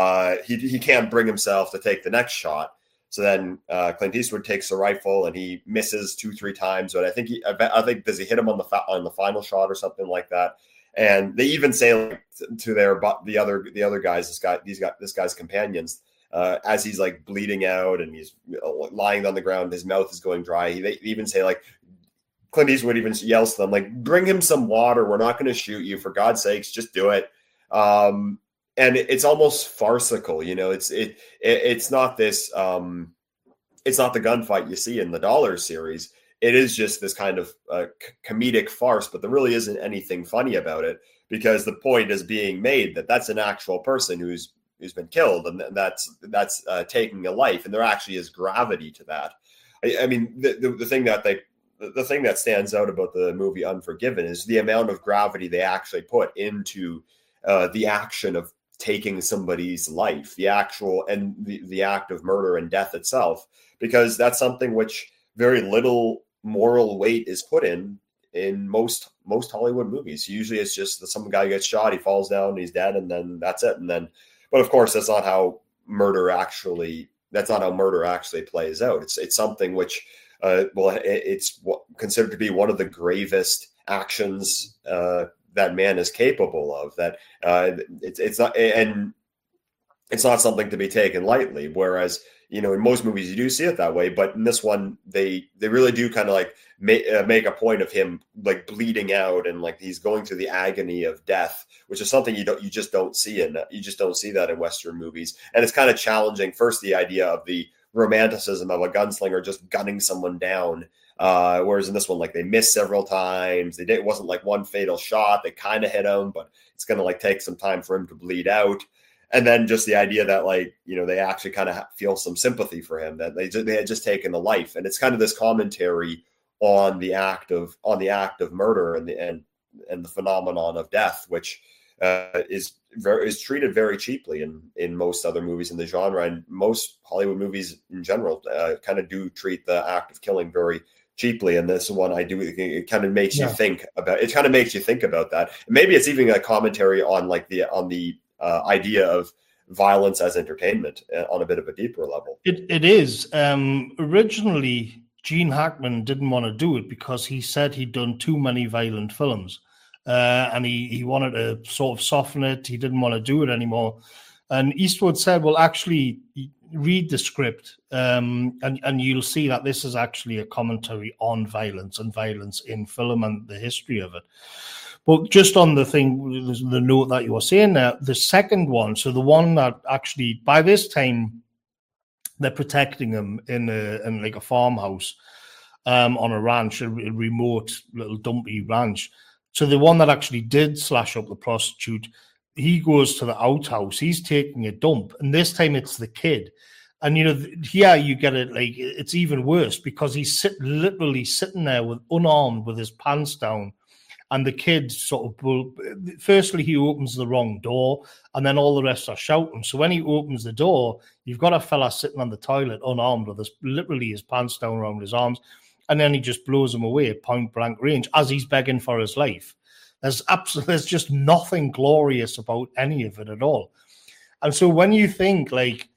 Speaker 2: he can't bring himself to take the next shot. So then Clint Eastwood takes the rifle and he misses 2-3 times. But I think does he hit him on the final shot or something like that? And they even say to the other guys, this guy's companions, as he's like bleeding out and he's lying on the ground, his mouth is going dry. They even say, like, Clint Eastwood even yells to them, like, bring him some water. We're not going to shoot you, for God's sakes, just do it. And it's almost farcical, it's not this, it's not the gunfight you see in the Dollar series. It is just this kind of comedic farce, but there really isn't anything funny about it, because the point is being made that that's an actual person who's been killed, and that's taking a life, and there actually is gravity to that. I mean, the thing that stands out about the movie Unforgiven is the amount of gravity they actually put into the action of taking somebody's life, the actual and the act of murder and death itself, because that's something which very little moral weight is put in most Hollywood movies. Usually it's just that some guy gets shot, he falls down, he's dead, and then that's it. And then, but of course, that's not how murder actually plays out. It's something which, it's considered to be one of the gravest actions that man is capable of. That it's not, and it's not something to be taken lightly. Whereas, in most movies you do see it that way, but in this one they really do kind of like make a point of him like bleeding out and like he's going through the agony of death, which is something you just don't see that in Western movies. And it's kind of challenging. First, the idea of the romanticism of a gunslinger just gunning someone down, whereas in this one, like they missed several times. It wasn't like one fatal shot. They kind of hit him, but it's going to like take some time for him to bleed out. And then just the idea that they actually kind of feel some sympathy for him, that they had just taken a life. And it's kind of this commentary on the act of murder and the phenomenon of death, which is treated very cheaply in most other movies in the genre, and most Hollywood movies in general kind of do treat the act of killing very cheaply. And this one, it kind of makes you think about. It kind of makes you think about that. Maybe it's even a commentary on the idea of violence as entertainment on a bit of a deeper level.
Speaker 1: It is. Originally, Gene Hackman didn't want to do it because he said he'd done too many violent films, and he wanted to sort of soften it. He didn't want to do it anymore. And Eastwood said, well, actually, read the script, and you'll see that this is actually a commentary on violence and violence in film and the history of it. But just on the note that you were saying there, the second one, so the one that actually, by this time, they're protecting him in like a farmhouse on a ranch, a remote little dumpy ranch. So the one that actually did slash up the prostitute, he goes to the outhouse, he's taking a dump, and this time it's the kid. And, here you get it, like, it's even worse because he's literally sitting there unarmed with his pants down. And the kid firstly, he opens the wrong door, and then all the rest are shouting. So when he opens the door, you've got a fella sitting on the toilet unarmed with literally his pants down around his arms, and then he just blows him away at point blank range as he's begging for his life. There's just nothing glorious about any of it at all. And so when you think like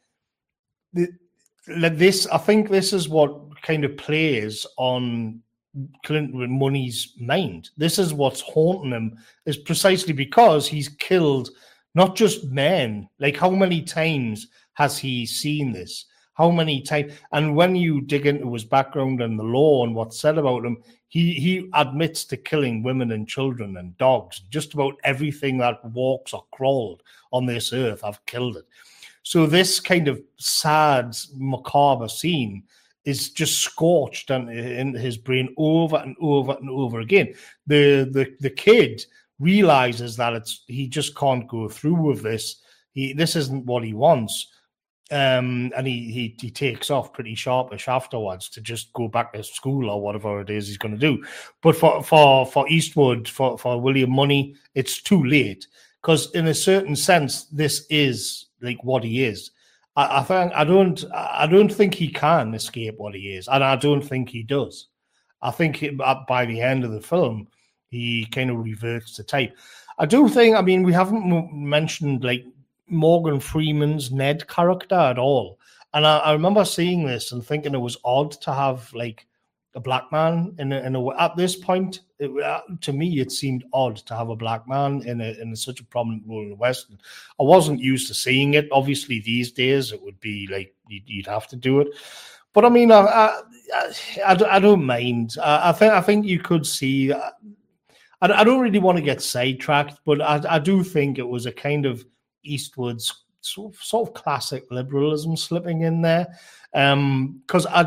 Speaker 1: this, I think this is what kind of plays on Clint Money's mind. This is what's haunting him, is precisely because he's killed not just men. Like, how many times has he seen this? How many times? And when you dig into his background and the law and what's said about him, he admits to killing women and children and dogs. Just about everything that walks or crawled on this earth, I've killed it. So this kind of sad, macabre scene is just scorched in his brain over and over and over again. The kid realizes that he just can't go through with this. This isn't what he wants, and he takes off pretty sharpish afterwards to just go back to school or whatever it is he's going to do. But for Eastwood, for William Money, it's too late, because in a certain sense, this is like what he is. I don't think he can escape what he is, and I don't think he does. I think by the end of the film, he kind of reverts to type. I do think, I mean, we haven't mentioned like Morgan Freeman's Ned character at all, and I remember seeing this and thinking it was odd to have like a black man in a at this point. To me, it seemed odd to have a black man in such a prominent role in the West. I wasn't used to seeing it. Obviously, these days it would be like you'd have to do it. But I mean, I don't mind. I think you could see. I don't really want to get sidetracked, but I do think it was a kind of Eastwood's sort of classic liberalism slipping in there, because I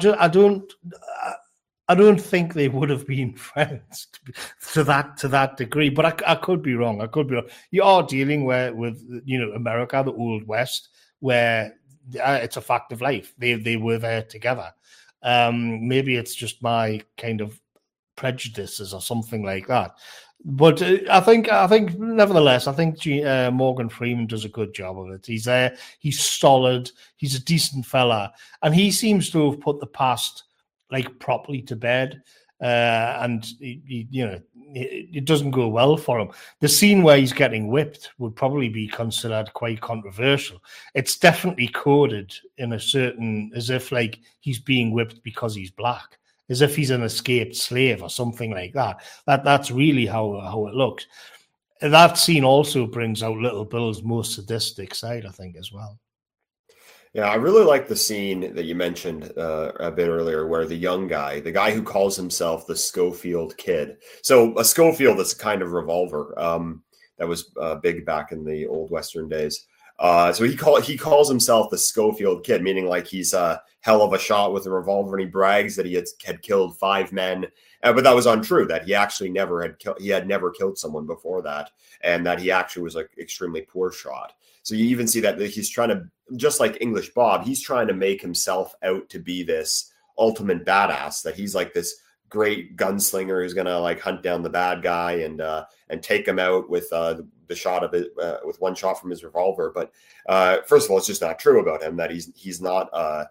Speaker 1: don't think they would have been friends to that degree, but I could be wrong. You are dealing with America, the Old West, where it's a fact of life. They were there together. Maybe it's just my kind of prejudices or something like that. But I think nevertheless, I think Morgan Freeman does a good job of it. He's there. He's solid. He's a decent fella, and he seems to have put the past like properly to bed, and it doesn't go well for him. The scene where he's getting whipped would probably be considered quite controversial. It's definitely coded in a certain, as if like he's being whipped because he's black, as if he's an escaped slave or something like that. That's really how it looks. That scene also brings out Little Bill's most sadistic side, I think, as well.
Speaker 2: Yeah, I really like the scene that you mentioned a bit earlier, where the young guy, the guy who calls himself the Schofield Kid. So a Schofield is a kind of revolver that was big back in the old Western days. So he calls himself the Schofield Kid, meaning like he's a hell of a shot with a revolver, and he brags that he had killed 5 men. But that was untrue. That he actually had never killed someone before that, and that he actually was like extremely poor shot. So you even see that he's trying to, just like English Bob, he's trying to make himself out to be this ultimate badass, that he's like this great gunslinger who's going to like hunt down the bad guy and take him out with the shot of it, with one shot from his revolver. But first of all, it's just not true about him, that he's not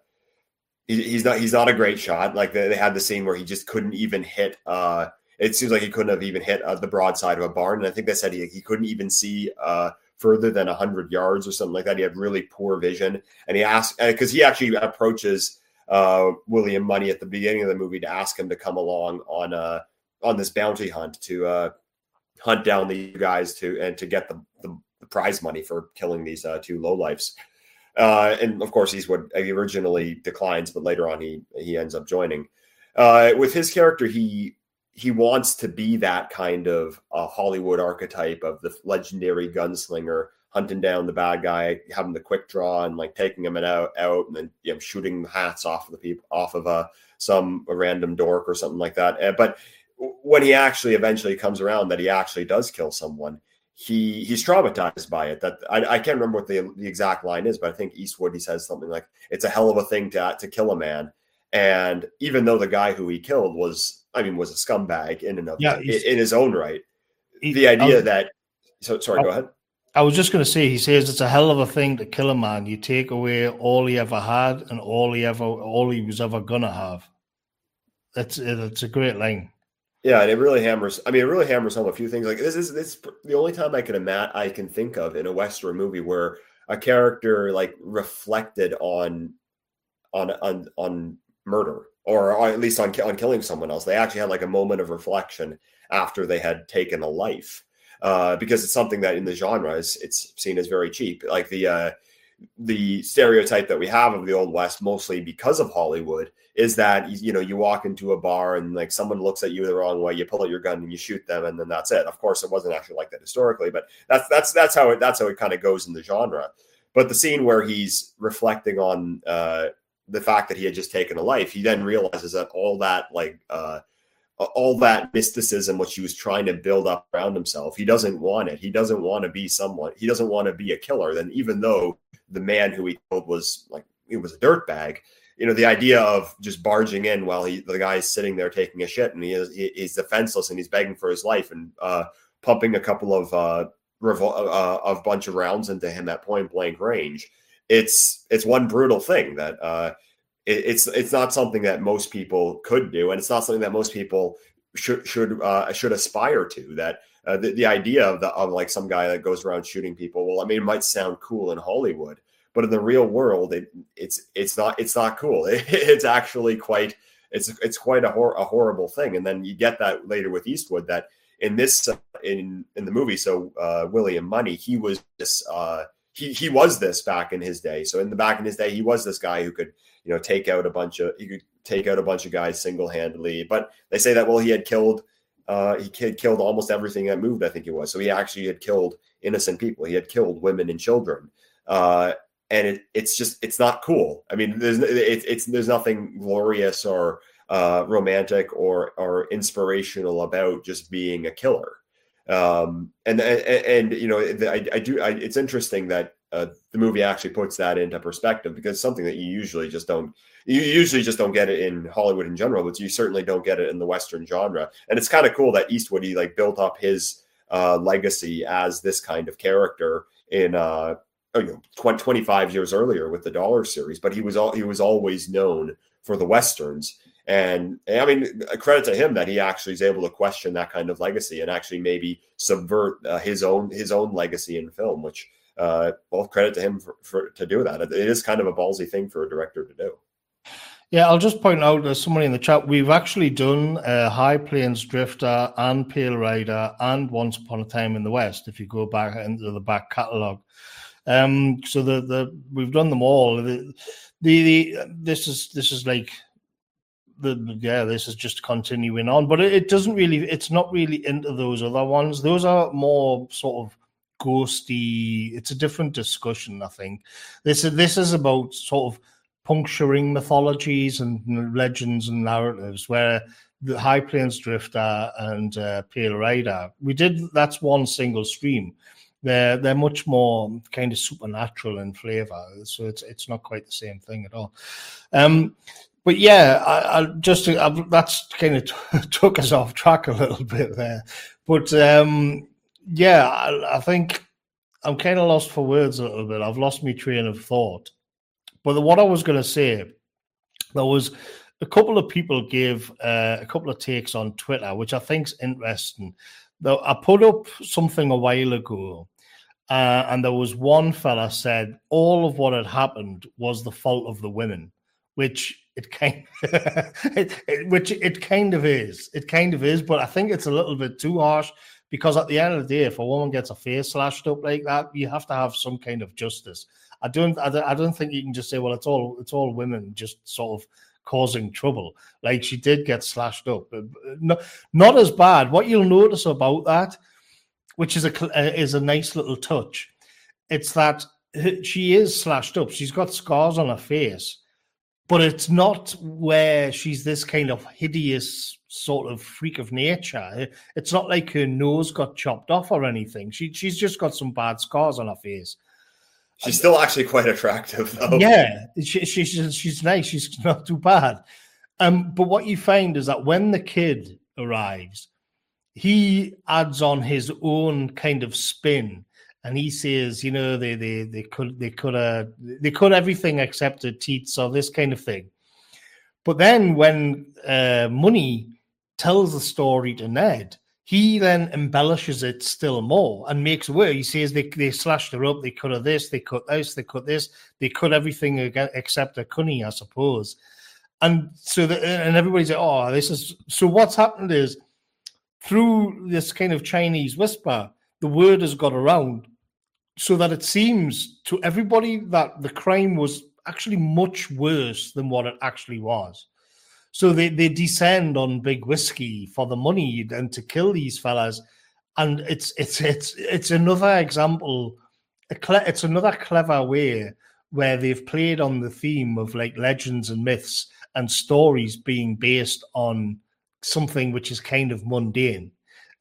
Speaker 2: a great shot. Like they had the scene where he just couldn't even hit. It seems like he couldn't have even hit the broadside of a barn. And I think they said he couldn't even see further than 100 yards or something like that. He had really poor vision. And he asked, because he actually approaches William Money at the beginning of the movie to ask him to come along on this bounty hunt to hunt down the guys to get the prize money for killing these 2 lowlifes. And of course, he originally declines, but later on he ends up joining. With his character, he wants to be that kind of Hollywood archetype of the legendary gunslinger, hunting down the bad guy, having the quick draw and like taking him out and then shooting hats off of the people, off of a random dork or something like that. But when he actually eventually comes around that he actually does kill someone, he's traumatized by it. That I can't remember what the exact line is, but I think Eastwood, he says something like, "It's a hell of a thing to kill a man." And even though the guy who he killed was a scumbag in his own right, the idea that. So sorry, go ahead.
Speaker 1: I was just going to say, he says it's a hell of a thing to kill a man. You take away all he ever had and all he was ever gonna have. It's a great line.
Speaker 2: Yeah, and it really hammers home a few things. Like this is the only time I can think of in a Western movie where a character like reflected on murder, or at least on killing someone else. They actually had like a moment of reflection after they had taken a life, because it's something that in the genre it's seen as very cheap. Like the stereotype that we have of the Old West, mostly because of Hollywood, is that you walk into a bar and like someone looks at you the wrong way, you pull out your gun and you shoot them, and then that's it. Of course, it wasn't actually like that historically, but that's how it kind of goes in the genre. But the scene where he's reflecting on the fact that he had just taken a life, he then realizes that all that mysticism, which he was trying to build up around himself, he doesn't want it. He doesn't want to be someone. He doesn't want to be a killer. Then, even though the man who he killed was a dirtbag, the idea of just barging in while the guy's sitting there taking a shit and he's defenseless and he's begging for his life and pumping a couple of bunch of rounds into him at point blank range. It's one brutal thing that it's not something that most people could do, and it's not something that most people should aspire to. That the idea of like some guy that goes around shooting people, well, I mean, it might sound cool in Hollywood, but in the real world, it's not cool. It's actually quite a horrible thing. And then you get that later with Eastwood, that in this in the movie. So William Money, he was this. He was this back in his day. So back in his day, he was this guy who could, take out a bunch of guys single-handedly. But they say that, well, he had killed almost everything that moved, I think it was. So he actually had killed innocent people. He had killed women and children. And it's not cool. I mean, there's nothing glorious or romantic or inspirational about just being a killer. It's interesting that the movie actually puts that into perspective, because it's something that you usually just don't get it in Hollywood in general, but you certainly don't get it in the Western genre. And it's kind of cool that Eastwood, he like built up his legacy as this kind of character in 25 years earlier with the Dollar series, but he was always known for the Westerns. And I mean, credit to him that he actually is able to question that kind of legacy and actually maybe subvert his own legacy in film, which well, credit to him for to do that. It is kind of a ballsy thing for a director to do.
Speaker 1: Yeah, I'll just point out, there's somebody in the chat, we've actually done High Plains Drifter and Pale Rider and Once Upon a Time in the West, if you go back into the back catalogue. So we've done them all. This is like this is just continuing on, but it's not really into those other ones. Those are more sort of ghosty. It's a different discussion, I think. This is about sort of puncturing mythologies and legends and narratives, where the High Plains Drifter and Pale Rider, that's one single stream. They're much more kind of supernatural in flavor, so it's not quite the same thing at all. But yeah, that's kind of took us off track a little bit there. But yeah, I think I'm kind of lost for words a little bit. I've lost my train of thought. But what I was going to say, there was a couple of people gave a couple of takes on Twitter, which I think is interesting. I put up something a while ago, and there was one fella said all of what had happened was the fault of the women, which it kind of is. It kind of is, but I think it's a little bit too harsh, because at the end of the day, if a woman gets a face slashed up like that, you have to have some kind of justice. I don't think you can just say, well, it's all women just sort of causing trouble. Like, she did get slashed up. Not as bad. What you'll notice about that, which is a nice little touch, it's that she is slashed up. She's got scars on her face, but it's not where she's this kind of hideous sort of freak of nature. It's not like her nose got chopped off or anything. She's just got some bad scars on her face.
Speaker 2: She's still actually quite attractive, though.
Speaker 1: Yeah, she's nice. She's not too bad. But what you find is that when the kid arrives, he adds on his own kind of spin, and he says, you know, they could everything except the teats or this kind of thing. But then when Money tells the story to Ned, he then embellishes it still more and makes it worse. He says they slashed her up, they cut her this, they cut this, they cut this, they cut everything except her cunny, I suppose. And so and everybody's like, oh, this is... So what's happened is, through this kind of Chinese whisper, the word has got around so that it seems to everybody that the crime was actually much worse than what it actually was. So they descend on Big Whiskey for the money and to kill these fellas, and it's another example. It's another clever way where they've played on the theme of like legends and myths and stories being based on something which is kind of mundane.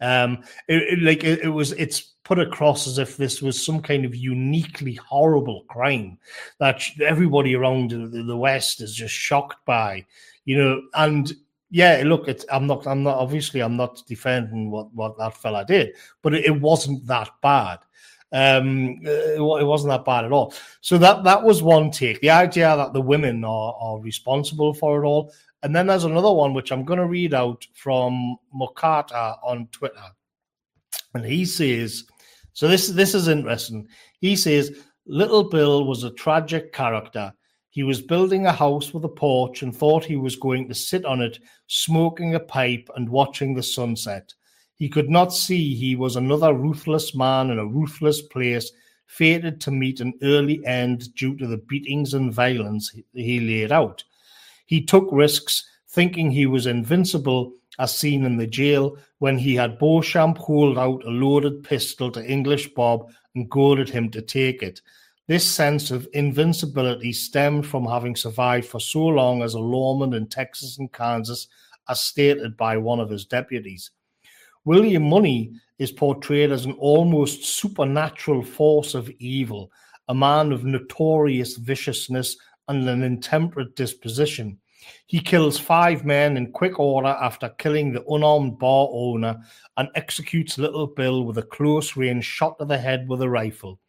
Speaker 1: It's put across as if this was some kind of uniquely horrible crime that everybody around the West is just shocked by. You know, and yeah, look, I'm not defending what that fella did, but it wasn't that bad. It wasn't that bad at all. So that was one take, the idea that the women are responsible for it all. And then there's another one, which I'm going to read out from Mokata on Twitter. And he says, so this is interesting. He says, Little Bill was a tragic character. He was building a house with a porch and thought he was going to sit on it, smoking a pipe and watching the sunset. He could not see he was another ruthless man in a ruthless place, fated to meet an early end due to the beatings and violence he laid out. He took risks, thinking he was invincible, as seen in the jail when he had Beauchamp hold out a loaded pistol to English Bob and goaded him to take it. This sense of invincibility stemmed from having survived for so long as a lawman in Texas and Kansas, as stated by one of his deputies. William Money is portrayed as an almost supernatural force of evil, a man of notorious viciousness and an intemperate disposition. He kills 5 men in quick order after killing the unarmed bar owner and executes Little Bill with a close-range shot to the head with a rifle.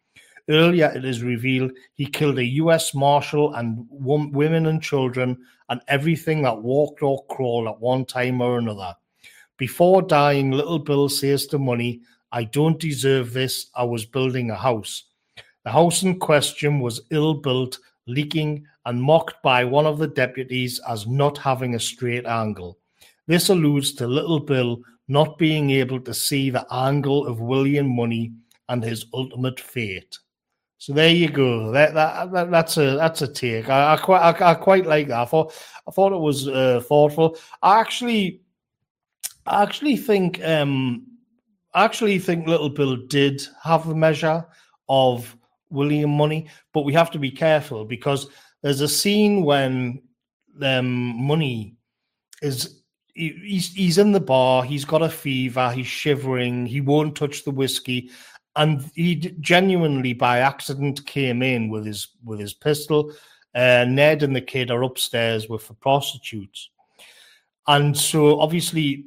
Speaker 1: Earlier, it is revealed he killed a U.S. Marshal and women and children and everything that walked or crawled at one time or another. Before dying, Little Bill says to Money, "I don't deserve this. I was building a house." The house in question was ill-built, leaking, and mocked by one of the deputies as not having a straight angle. This alludes to Little Bill not being able to see the angle of William Money and his ultimate fate. So there you go. That's a take. I quite like that. I thought it was thoughtful. I actually think Little Bill did have the measure of William Money, but we have to be careful because there's a scene when Money is he's in the bar, he's got a fever, he's shivering, he won't touch the whiskey, and he genuinely by accident came in with his pistol. Ned and the kid are upstairs with the prostitutes, and so obviously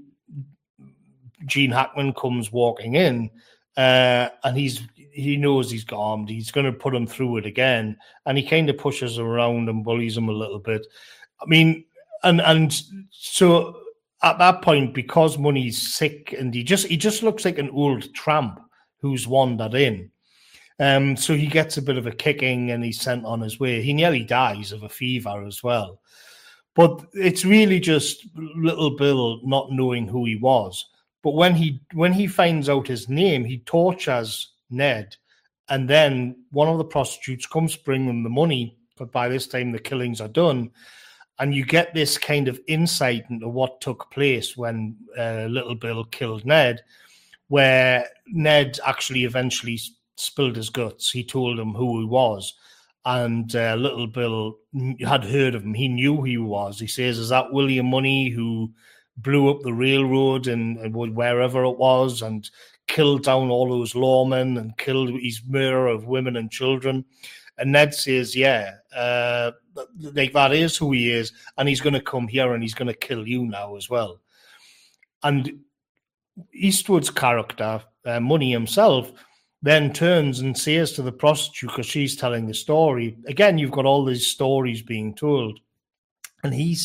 Speaker 1: Gene Hackman comes walking in, and he knows he's armed. He's going to put him through it again, and he kind of pushes him around and bullies him a little bit. I mean, and so at that point, because Money's sick and he just looks like an old tramp who's wandered in. So he gets a bit of a kicking and he's sent on his way. He nearly dies of a fever as well. But it's really just Little Bill not knowing who he was. But when he finds out his name, he tortures Ned. And then one of the prostitutes comes to bring them the money. But by this time, the killings are done. And you get this kind of insight into what took place when Little Bill killed Ned, where Ned actually eventually spilled his guts. He told him who he was. And Little Bill had heard of him. He knew who he was. He says, "Is that William Money who blew up the railroad and wherever it was and killed down all those lawmen and killed his murder of women and children?" And Ned says, "Yeah, like that is who he is, and he's going to come here and he's going to kill you now as well." And Eastwood's character, Money himself, then turns and says to the prostitute, because she's telling the story. Again, you've got all these stories being told. And he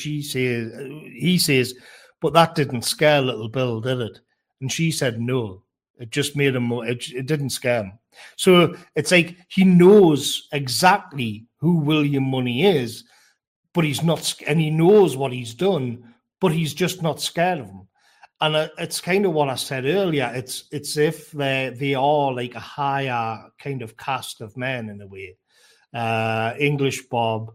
Speaker 1: says, "But that didn't scare Little Bill, did it?" And she said, "No, it just made him more, it didn't scare him." So it's like he knows exactly who William Money is, but he's not, and he knows what he's done, but he's just not scared of him. And it's kind of what I said earlier. It's if they are like a higher kind of cast of men in a way. English Bob,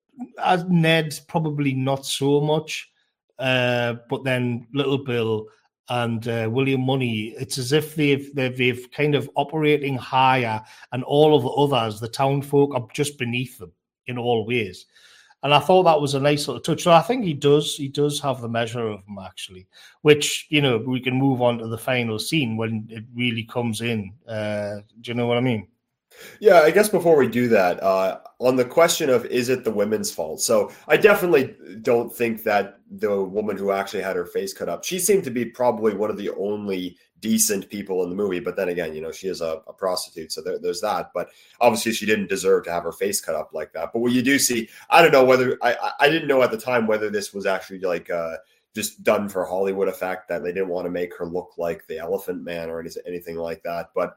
Speaker 1: Ned probably not so much, but then Little Bill and William Money, it's as if they've kind of operating higher, and all of the others, the town folk, are just beneath them in all ways. And I thought that was a nice little touch. So I think he does have the measure of them, actually, which, we can move on to the final scene when it really comes in. Do you know what I mean?
Speaker 2: Yeah, I guess before we do that, on the question of is it the women's fault? So I definitely don't think that the woman who actually had her face cut up, she seemed to be probably one of the only decent people in the movie. But then again, she is a prostitute, so there's that. But obviously she didn't deserve to have her face cut up like that. But what you do see, I don't know whether, I didn't know at the time whether this was actually like just done for Hollywood effect, that they didn't want to make her look like the Elephant Man or anything like that. But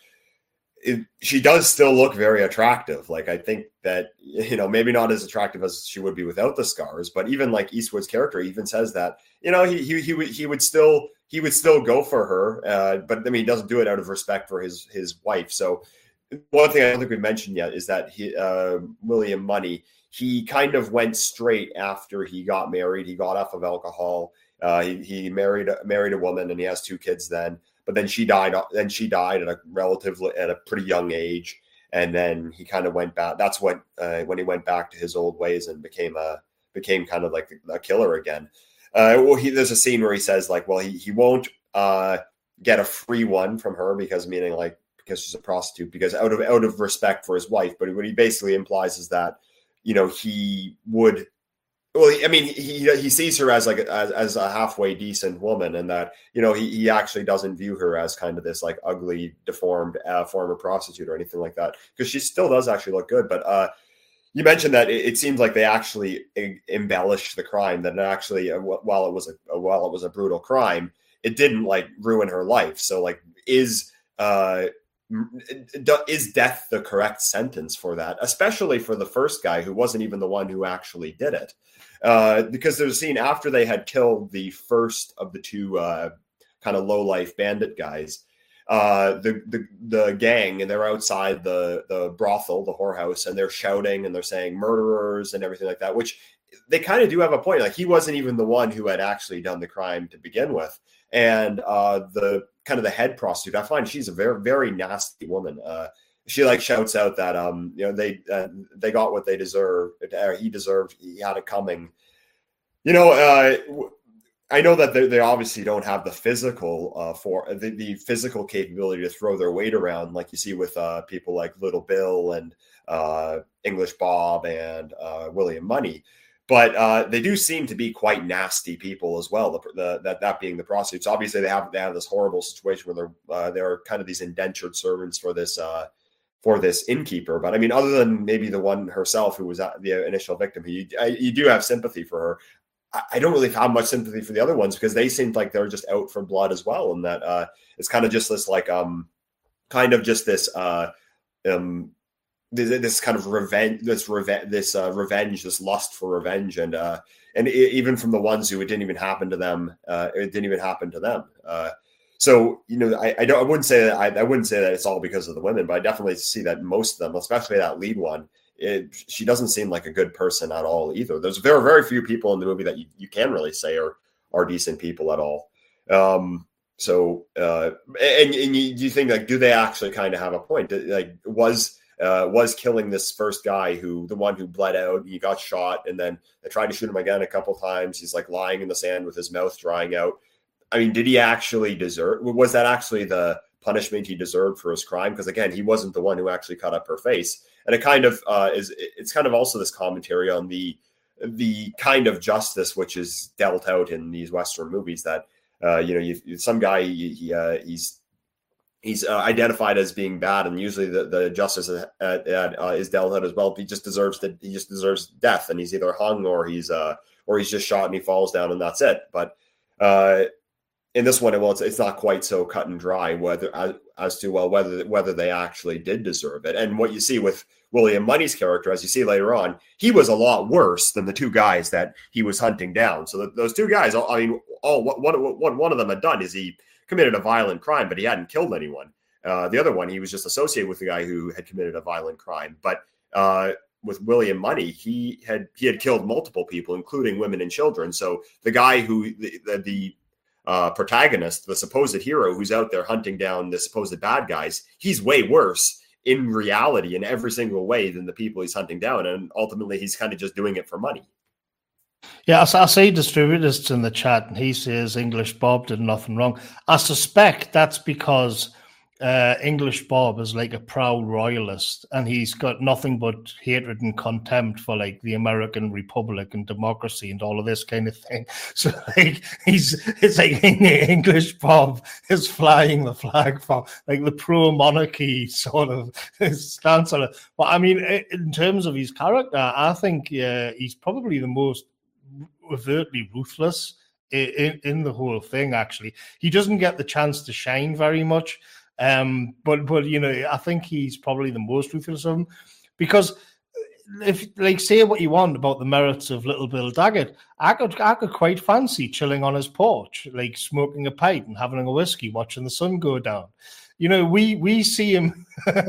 Speaker 2: she does still look very attractive. Like, I think that, maybe not as attractive as she would be without the scars, but even like Eastwood's character even says that, he would still go for her. But I mean, he doesn't do it out of respect for his wife. So one thing I don't think we mentioned yet is that William Money, he kind of went straight after he got married. He got off of alcohol. He married a woman, and he has 2 kids then. But then she died. Then she died at a pretty young age, and then he kind of went back. That's when he went back to his old ways and became kind of like a killer again. There's a scene where he says like, well, he won't get a free one from her because she's a prostitute, because out of respect for his wife. But what he basically implies is that he would Well, I mean, he sees her as like as a halfway decent woman, and that he actually doesn't view her as kind of this like ugly, deformed former prostitute or anything like that, because she still does actually look good. But you mentioned that it seems like they actually embellished the crime. That it actually, while it was a brutal crime, it didn't like ruin her life. So like, is death the correct sentence for that, especially for the first guy who wasn't even the one who actually did it? Because there's a scene after they had killed the first of the two kind of low-life bandit guys, the gang, and they're outside the brothel, the whorehouse, and they're shouting and they're saying murderers and everything like that, which they kind of do have a point. Like, he wasn't even the one who had actually done the crime to begin with. And the kind of the head prostitute, I find she's a very, very nasty woman. She like shouts out that they got what they deserved. He had it coming. I know that they obviously don't have the physical the physical capability to throw their weight around like you see with people like Little Bill and English Bob and William Money. But they do seem to be quite nasty people as well. That being the prostitutes. Obviously, they have this horrible situation where they're kind of these indentured servants for this innkeeper. But I mean, other than maybe the one herself who was the initial victim, you do have sympathy for her. I don't really have much sympathy for the other ones because they seemed like they're just out for blood as well, and that it's kind of just this like this kind of revenge, this lust for revenge, and even from the ones who it didn't even happen to them, So I wouldn't say that it's all because of the women, but I definitely see that most of them, especially that lead one, she doesn't seem like a good person at all either. There's very, very few people in the movie that you can really say are decent people at all. So you think, like, do they actually kind of have a point? Like, was killing this first guy, the one who bled out, he got shot, and then they tried to shoot him again a couple times. He's like lying in the sand with his mouth drying out. I mean, did he actually was that actually the punishment he deserved for his crime? Because again, he wasn't the one who actually cut up her face. And it kind of it's kind of also this commentary on the kind of justice which is dealt out in these Western movies, that some guy, he's identified as being bad, and usually the justice is dealt out as well. He just deserves death, and he's either hung or he's just shot and he falls down, and that's it. But in this one, it's not quite so cut and dry whether they actually did deserve it. And what you see with William Money's character, as you see later on, he was a lot worse than the two guys that he was hunting down. So those two guys, I mean, what one of them had done is he committed a violent crime, but he hadn't killed anyone. The other one, he was just associated with the guy who had committed a violent crime. But with William Money, he had killed multiple people, including women and children. So the guy who the protagonist, the supposed hero who's out there hunting down the supposed bad guys, he's way worse in reality in every single way than the people he's hunting down. And ultimately, he's kind of just doing it for money.
Speaker 1: Yeah, I see Distributists in the chat, and he says English Bob did nothing wrong. I suspect that's because English Bob is like a proud royalist, and he's got nothing but hatred and contempt for like the American Republic and democracy and all of this kind of thing. So like it's like English Bob is flying the flag for like the pro-monarchy sort of stance on it. But I mean, in terms of his character, I think he's probably the most overtly ruthless in the whole thing. Actually, he doesn't get the chance to shine very much. But I think he's probably the most ruthless of them, because if, like, say what you want about the merits of Little Bill Daggett, I could quite fancy chilling on his porch, like smoking a pipe and having a whiskey, watching the sun go down. We see him,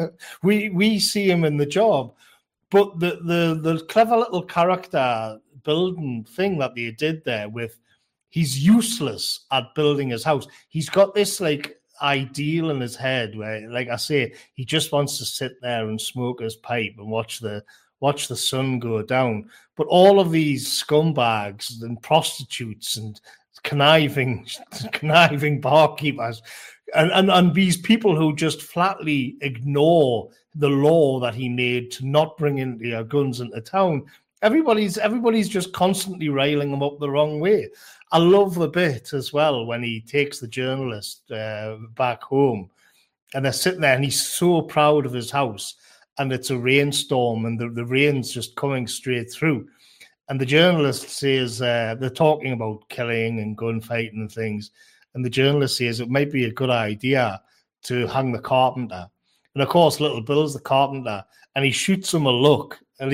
Speaker 1: we see him in the job, but the clever little character building thing that they did there with, he's useless at building his house. He's got this like ideal in his head where, like I say, he just wants to sit there and smoke his pipe and watch the sun go down. But all of these scumbags and prostitutes and conniving barkeepers and these people who just flatly ignore the law that he made to not bring in guns into town, Everybody's just constantly railing him up the wrong way. I love the bit as well when he takes the journalist back home, and they're sitting there, and he's so proud of his house, and it's a rainstorm, and the rain's just coming straight through. And the journalist says, they're talking about killing and gunfighting and things. And the journalist says it might be a good idea to hang the carpenter. And of course, Little Bill's the carpenter, and he shoots him a look. And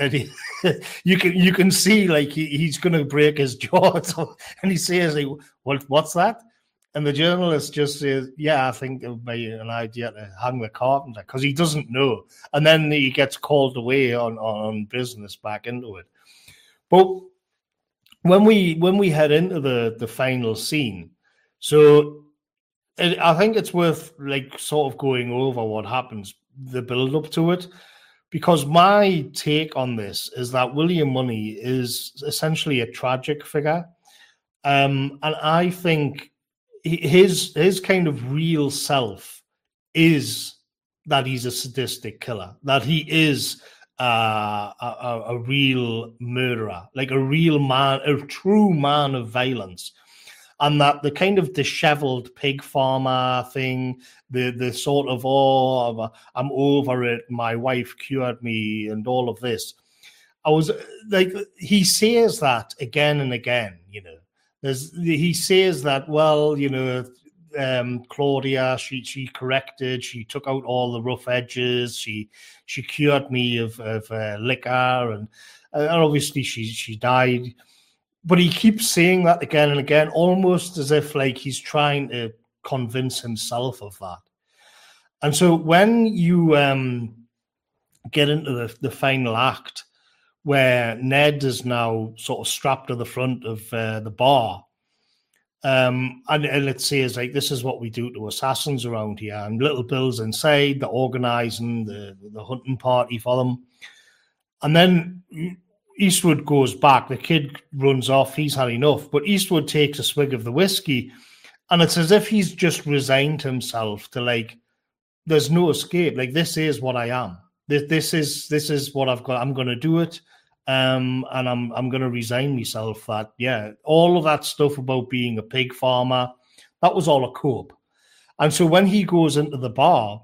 Speaker 1: you can see like he's going to break his jaw. And he says, like, what's that? And the journalist just says, yeah, I think it would be an idea to hang the carpenter, because he doesn't know. And then he gets called away on business back into it. But when we head into the final scene, so I think it's worth like sort of going over what happens, the build up to it, because my take on this is that William Munny is essentially a tragic figure, and I think his kind of real self is that he's a sadistic killer, that he is a real murderer, like a real man, a true man of violence. And that the kind of disheveled pig farmer thing, the sort of, I'm over it, my wife cured me, and all of this. I was like, he says that again and again, you know. He says that, well, you know, Claudia, she corrected, she took out all the rough edges, she cured me of liquor, and obviously she died. But he keeps saying that again and again, almost as if like he's trying to convince himself of that. And so when you get into the final act, where Ned is now sort of strapped to the front of the bar, and it says like, this is what we do to assassins around here, and Little Bill's inside, they're organising the hunting party for them. And then Eastwood goes back, the kid runs off, he's had enough, but Eastwood takes a swig of the whiskey, and it's as if he's just resigned himself to like, there's no escape, like this is what I am. This is what I've got. I'm going to do it, and I'm going to resign myself. That all of that stuff about being a pig farmer, that was all a cope. And so when he goes into the bar,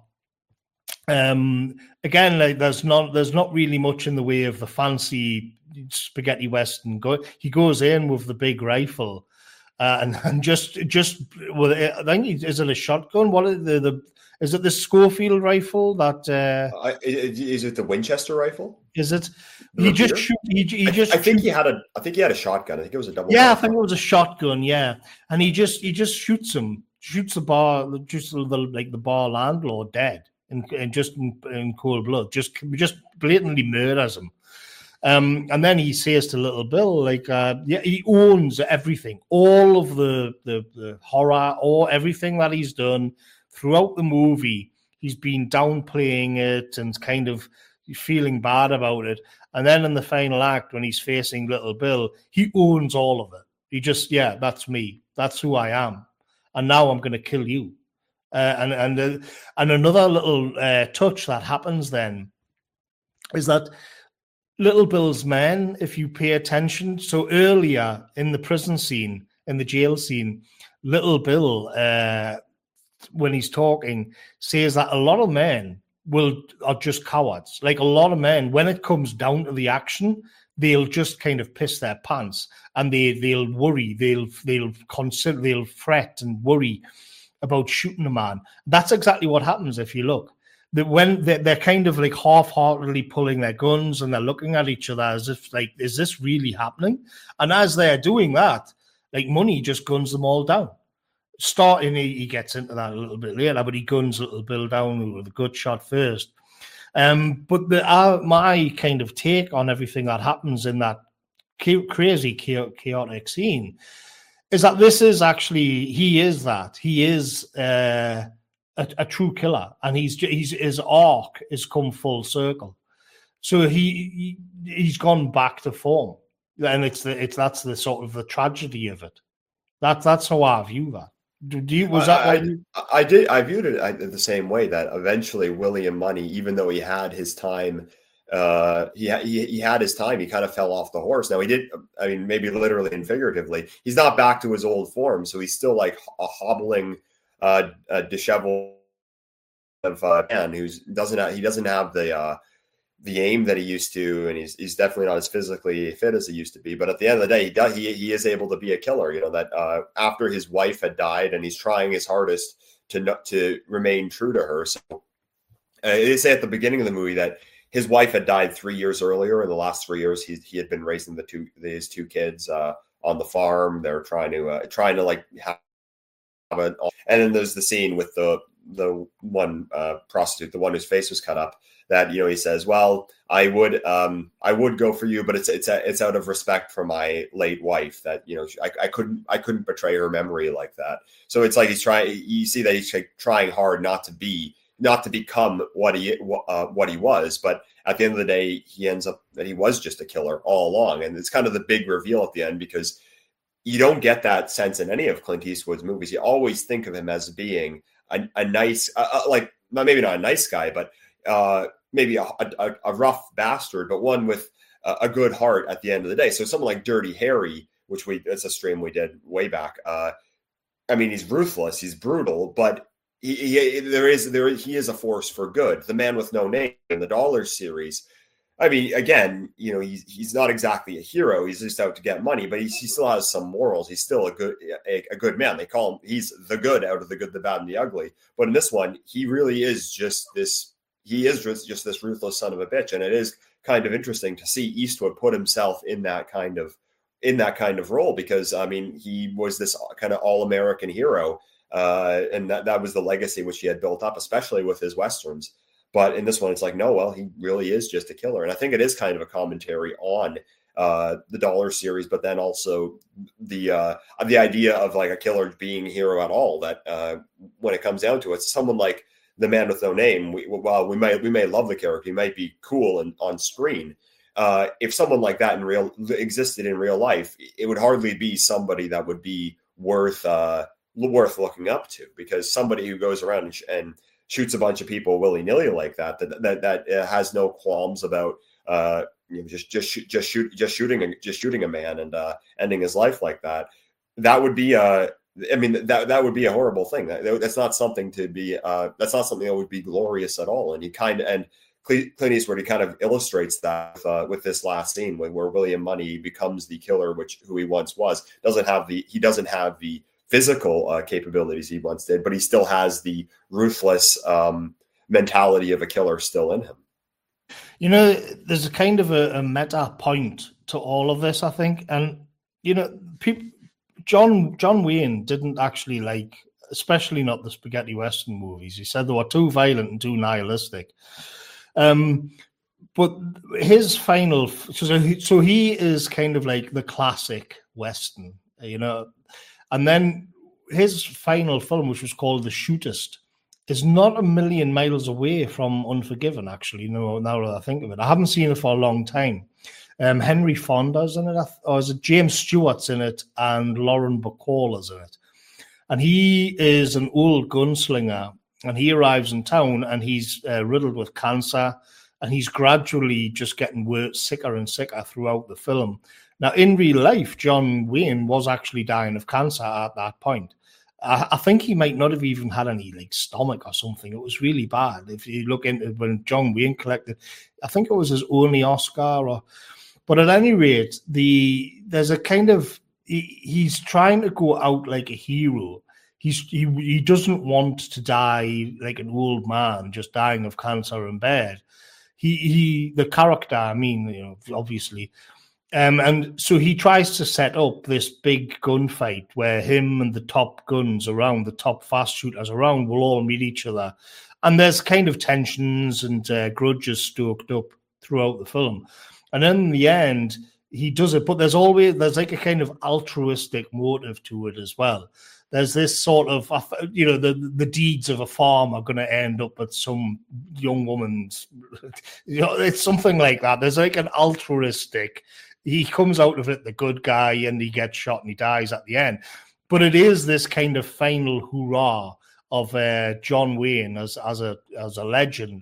Speaker 1: again, like there's not really much in the way of the fancy spaghetti western. He goes in with the big rifle, and just well, I think, is it a shotgun? What is is it the Schofield rifle that?
Speaker 2: Is it the Winchester rifle?
Speaker 1: Is it? He just shoot. He just.
Speaker 2: I think he had a shotgun. I think it was a double.
Speaker 1: Yeah, I think it was a shotgun. Yeah, and he just shoots him. Shoots the bar, just the bar landlord dead, and just in cold blood. Just blatantly murders him. And then he says to Little Bill, like, he owns everything, all of the horror, or everything that he's done. Throughout the movie, he's been downplaying it and kind of feeling bad about it. And then in the final act, when he's facing Little Bill, he owns all of it. He just, that's me. That's who I am. And now I'm going to kill you. And another little touch that happens then is that Little Bill's men, if you pay attention, so earlier in the prison scene, in the jail scene, Little Bill, when he's talking, says that a lot of men are just cowards. Like a lot of men, when it comes down to the action, they'll just kind of piss their pants, and they'll worry, they'll fret and worry about shooting a man. That's exactly what happens if you look. That when they're kind of like half-heartedly pulling their guns, and they're looking at each other as if like, is this really happening? And as they're doing that, like Munny just guns them all down. Starting, he gets into that a little bit later, but he guns Little Bill down with a good shot first. But my kind of take on everything that happens in that crazy, chaotic scene is that this is actually, he is a true killer, and his arc has come full circle. So he's gone back to form, and that's the sort of the tragedy of it. That's how I view that.
Speaker 2: I did. I viewed it the same way, that eventually William Munny, even though he had his time he had his time. He kind of fell off the horse. Now he did. I mean, maybe literally and figuratively. He's not back to his old form, so he's still like a hobbling, disheveled of man who doesn't have the aim that he used to, and he's definitely not as physically fit as he used to be. But at the end of the day, he is able to be a killer. You know that after his wife had died, and he's trying his hardest to remain true to her. So they say at the beginning of the movie that his wife had died 3 years earlier. In the last 3 years, he had been raising his two kids on the farm. They're trying to like have it. And then there's the scene with the one prostitute, the one whose face was cut up. That, you know, he says, "Well, I would go for you, but it's out of respect for my late wife. That, you know, I couldn't betray her memory like that." So it's like you see that he's trying hard not to become what he was, but at the end of the day, he ends up that he was just a killer all along, and it's kind of the big reveal at the end, because you don't get that sense in any of Clint Eastwood's movies. You always think of him as being a nice, like maybe not a nice guy, but maybe a rough bastard, but one with a good heart at the end of the day. So someone like Dirty Harry, which it's a stream we did way back. I mean, he's ruthless, he's brutal, but he is a force for good. The Man with No Name in the Dollar series. I mean, again, you know, he's not exactly a hero. He's just out to get money, but he still has some morals. He's still a good man. They call him, he's the good out of the good, the bad, and the ugly. But in this one, he really is just this. He is just this ruthless son of a bitch, and it is kind of interesting to see Eastwood put himself in that kind of role, because I mean, he was this kind of all-American hero, and that was the legacy which he had built up, especially with his westerns. But in this one, it's like, no, well, he really is just a killer. And I think it is kind of a commentary on the Dollar series, but then also the idea of like a killer being a hero at all, that when it comes down to it, someone like the Man with No Name, while we may love the character, he might be cool and on screen. If someone like that existed in real life, it would hardly be somebody that would be worth looking up to, because somebody who goes around and shoots a bunch of people willy-nilly like that has no qualms about just shooting a man and ending his life like that. That would be that would be a horrible thing. That's not something to be. That's not something that would be glorious at all. And Clint Eastwood, he kind of illustrates that with this last scene where William Money becomes the killer, who he once was. He doesn't have the physical capabilities he once did, but he still has the ruthless mentality of a killer still in him.
Speaker 1: You know, there's a kind of a meta point to all of this, I think. And, you know, John Wayne didn't actually like, especially not the spaghetti western movies. He said they were too violent and too nihilistic. But his final, so he is kind of like the classic western, you know. And then his final film, which was called The Shootist, is not a million miles away from Unforgiven, actually, you know, now that I think of it. I haven't seen it for a long time. Henry Fonda's in it, or is it James Stewart's in it, and Lauren Bacall's in it. And he is an old gunslinger, and he arrives in town, and he's riddled with cancer, and he's gradually just getting sicker and sicker throughout the film. Now, in real life, John Wayne was actually dying of cancer at that point. I think he might not have even had any like stomach or something. It was really bad. If you look into when John Wayne collected, I think it was his only Oscar. But at any rate, there's a kind of he's trying to go out like a hero. He doesn't want to die like an old man, just dying of cancer in bed. The character, I mean, you know, obviously. And so he tries to set up this big gunfight where him and the top guns around, the top fast shooters around, will all meet each other. And there's kind of tensions and grudges stoked up throughout the film. And in the end, he does it, but there's like a kind of altruistic motive to it as well. There's this sort of, you know, the deeds of a farm are going to end up at some young woman's, you know, it's something like that. There's like an altruistic, he comes out of it the good guy and he gets shot and he dies at the end. But it is this kind of final hurrah of John Wayne as a legend, as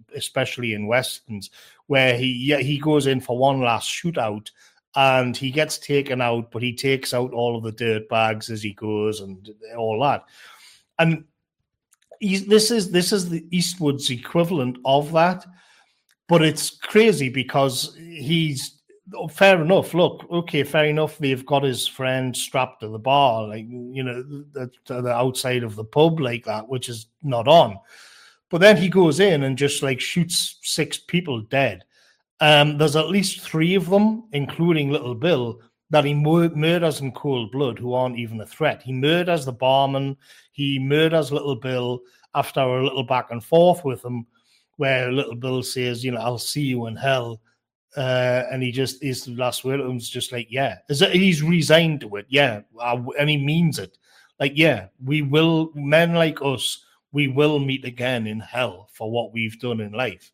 Speaker 1: especially in westerns, where he goes in for one last shootout and he gets taken out, but he takes out all of the dirt bags as he goes and all that. And this is the Eastwood's equivalent of that, but it's crazy because he's fair enough. Look, okay, fair enough. They've got his friend strapped to the bar, like, you know, the outside of the pub like that, which is not on. But then he goes in and just like shoots 6 people dead. There's at least 3 of them, including Little Bill, that he murders in cold blood, who aren't even a threat. He murders the barman. He murders Little Bill after a little back and forth with him, where Little Bill says, you know, I'll see you in hell. And his last word to him is just like, yeah. He's resigned to it, yeah. And he means it. Like, yeah, we will, men like us, we will meet again in hell for what we've done in life.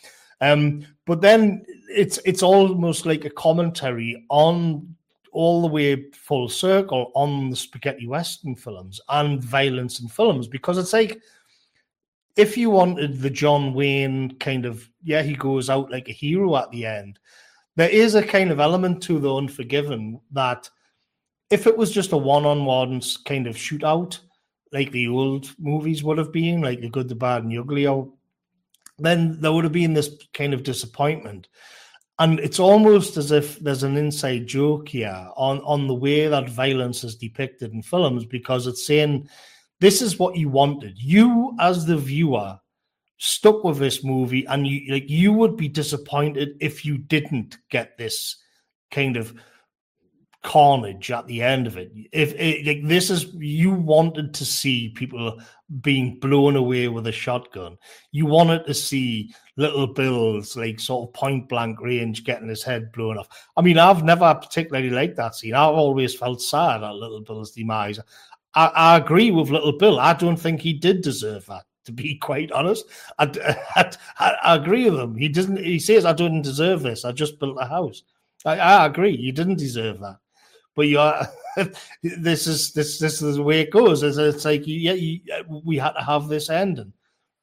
Speaker 1: But then it's almost like a commentary on all the way full circle on the spaghetti western films and violence in films, because it's like, if you wanted the John Wayne kind of, yeah, he goes out like a hero at the end, there is a kind of element to The Unforgiven that if it was just a one-on-one kind of shootout, like the old movies would have been, like The Good, the Bad, and the Ugly, then there would have been this kind of disappointment. And it's almost as if there's an inside joke here on the way that violence is depicted in films, because it's saying, this is what you wanted. You, as the viewer, stuck with this movie, and you would be disappointed if you didn't get this kind of carnage at the end of it. You wanted to see people being blown away with a shotgun. You wanted to see Little Bill's like sort of point blank range getting his head blown off. I mean, I've never particularly liked that scene. I've always felt sad at Little Bill's demise. I agree with Little Bill. I don't think he did deserve that, to be quite honest. I agree with him. He doesn't. He says, "I didn't deserve this. I just built a house." I agree. You didn't deserve that. But you are. This is the way it goes. It's like we had to have this ending.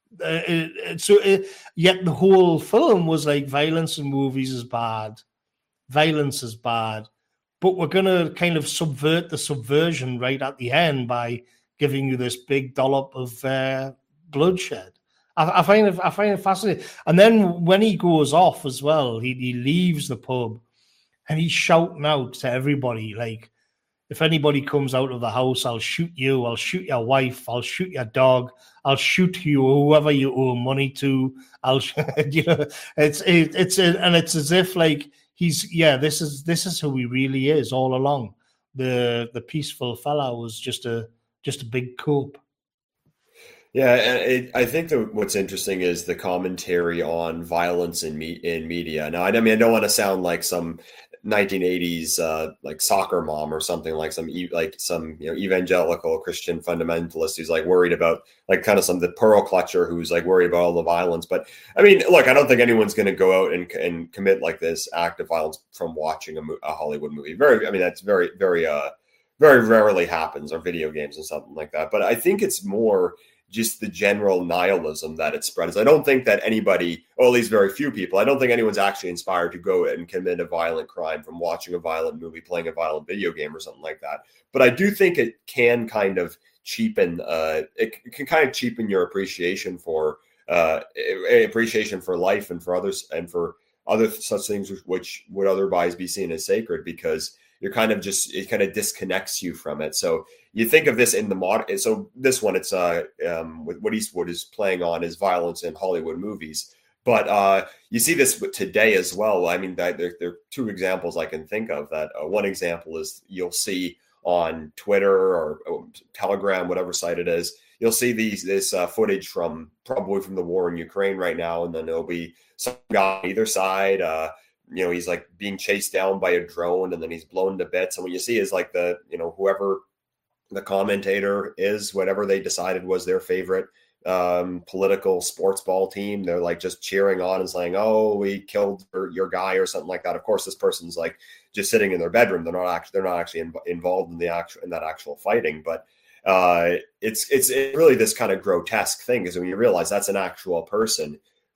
Speaker 1: Yet the whole film was like, violence in movies is bad. Violence is bad. But we're going to kind of subvert the subversion right at the end by giving you this big dollop of bloodshed. I find it fascinating. And then when he goes off as well, he leaves the pub and he's shouting out to everybody, like, if anybody comes out of the house, I'll shoot you. I'll shoot your wife. I'll shoot your dog. I'll shoot you, whoever you owe money to. It's as if like, this is who he really is all along. The peaceful fella was just a big cope.
Speaker 2: Yeah, and I think that what's interesting is the commentary on violence in media. Now, I mean, I don't want to sound like some 1980s like soccer mom or something, like some evangelical Christian fundamentalist who's like worried about like kind of the pearl clutcher who's like worried about all the violence. But I mean, look, I don't think anyone's going to go out and commit like this act of violence from watching a Hollywood movie. That's very, very, very rarely happens, or video games and something like that. But I think it's more just the general nihilism that it spreads. I don't think that anybody, or at least very few people, I don't think anyone's actually inspired to go and commit a violent crime from watching a violent movie, playing a violent video game or something like that. But I do think it can kind of cheapen, your appreciation for life and for others and for other such things which would otherwise be seen as sacred, because it kind of disconnects you from it. So you think of this in the modern. So this one, it's what Eastwood is playing on is violence in Hollywood movies. But you see this today as well. I mean, there are 2 examples I can think of. That one example is you'll see on Twitter or Telegram, whatever site it is. You'll see this footage from the war in Ukraine right now, and then there'll be some guy on either side. He's like being chased down by a drone, and then he's blown to bits. And what you see is like whoever the commentator is, whatever they decided was their favorite political sports ball team, they're like just cheering on and saying, "Oh, we killed your guy," or something like that. Of course, this person's like just sitting in their bedroom. They're not actually involved in that actual fighting. But it's really this kind of grotesque thing, because when you realize that's an actual person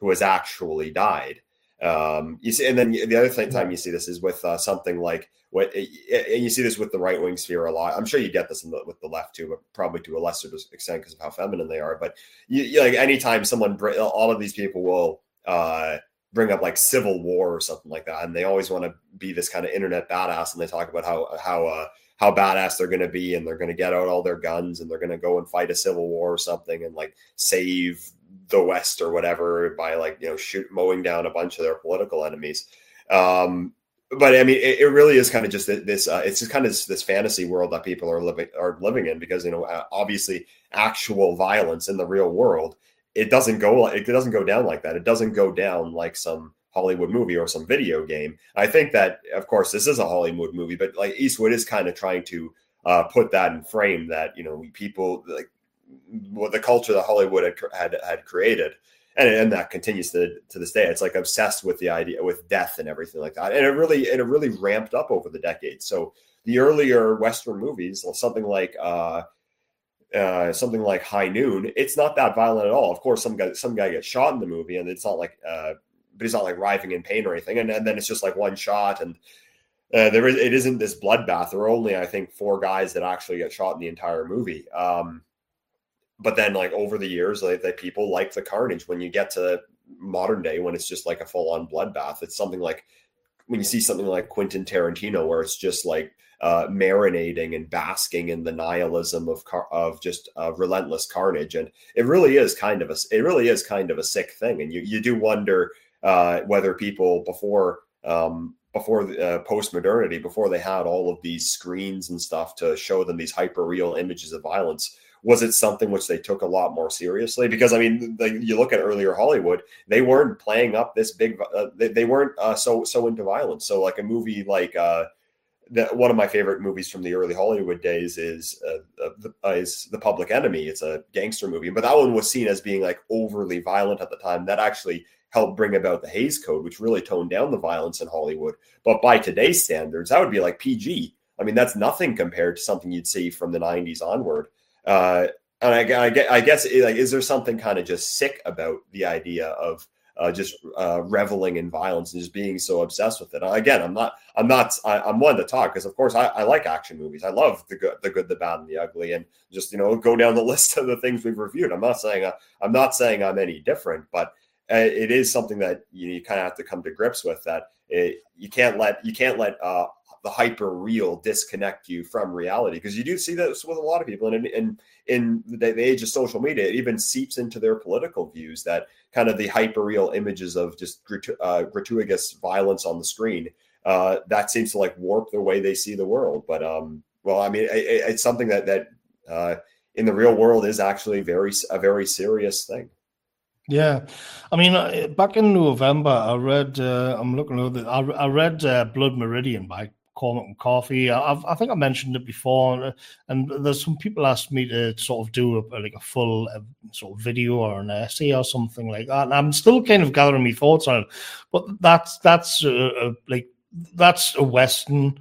Speaker 2: who has actually died. You see, and then the other time you see this is with something like and you see this with the right wing sphere a lot. I'm sure you get this with the left too, but probably to a lesser extent because of how feminine they are. But you like anytime all of these people will bring up like civil war or something like that, and they always want to be this kind of internet badass, and they talk about how badass they're going to be, and they're going to get out all their guns, and they're going to go and fight a civil war or something, and like save the West or whatever by like mowing down a bunch of their political enemies. But I mean, it really is kind of just this. It's just kind of this fantasy world that people are living in because obviously actual violence in the real world it doesn't go down like that. It doesn't go down like some Hollywood movie or some video game. I think that, of course, this is a Hollywood movie, but like Eastwood is kind of trying to put that in frame that, people like the culture that Hollywood had created. And that continues to this day. It's like obsessed with the idea with death and everything like that. And it really ramped up over the decades. So the earlier Western movies, something like High Noon, it's not that violent at all. Of course, some guy gets shot in the movie, and it's not like, but he's not like writhing in pain or anything. And then it's just like one shot, and it isn't this bloodbath. There are only, I think, 4 guys that actually get shot in the entire movie. But then, like over the years, like people like the carnage. When you get to modern day, when it's just like a full-on bloodbath, it's something like when you see something like Quentin Tarantino, where it's just like marinating and basking in the nihilism of just relentless carnage, and it really is kind of a sick thing. And you do wonder whether people before post-modernity, before they had all of these screens and stuff to show them these hyper-real images of violence, was it something which they took a lot more seriously? Because I mean, you look at earlier Hollywood, they weren't playing up this big. They weren't so into violence. So like a movie like one of my favorite movies from the early Hollywood days is The Public Enemy. It's a gangster movie, but that one was seen as being like overly violent at the time. That actually helped bring about the Hays Code, which really toned down the violence in Hollywood. But by today's standards, that would be like PG. I mean, that's nothing compared to something you'd see from the 90s onward. And I guess is there something kind of just sick about the idea of just reveling in violence and just being so obsessed with it? Again, I'm one to talk because of course I like action movies. I love the good, the bad, and the ugly, and just go down the list of the things we've reviewed. I'm not saying I'm any different, but it is something that you kind of have to come to grips with. That you can't let the hyper real disconnect you from reality, because you do see this with a lot of people, and in the age of social media, it even seeps into their political views, that kind of the hyper real images of just gratuitous violence on the screen that seems to like warp the way they see the world. But well, I mean, it's something that in the real world is actually a very serious thing.
Speaker 1: Yeah, I mean, back in November, I read. I'm looking over. I read Blood Meridian by Cormac McCarthy. I think I mentioned it before, and there's some people asked me to sort of do a full sort of video or an essay or something like that. And I'm still kind of gathering my thoughts on it, but that's a Western,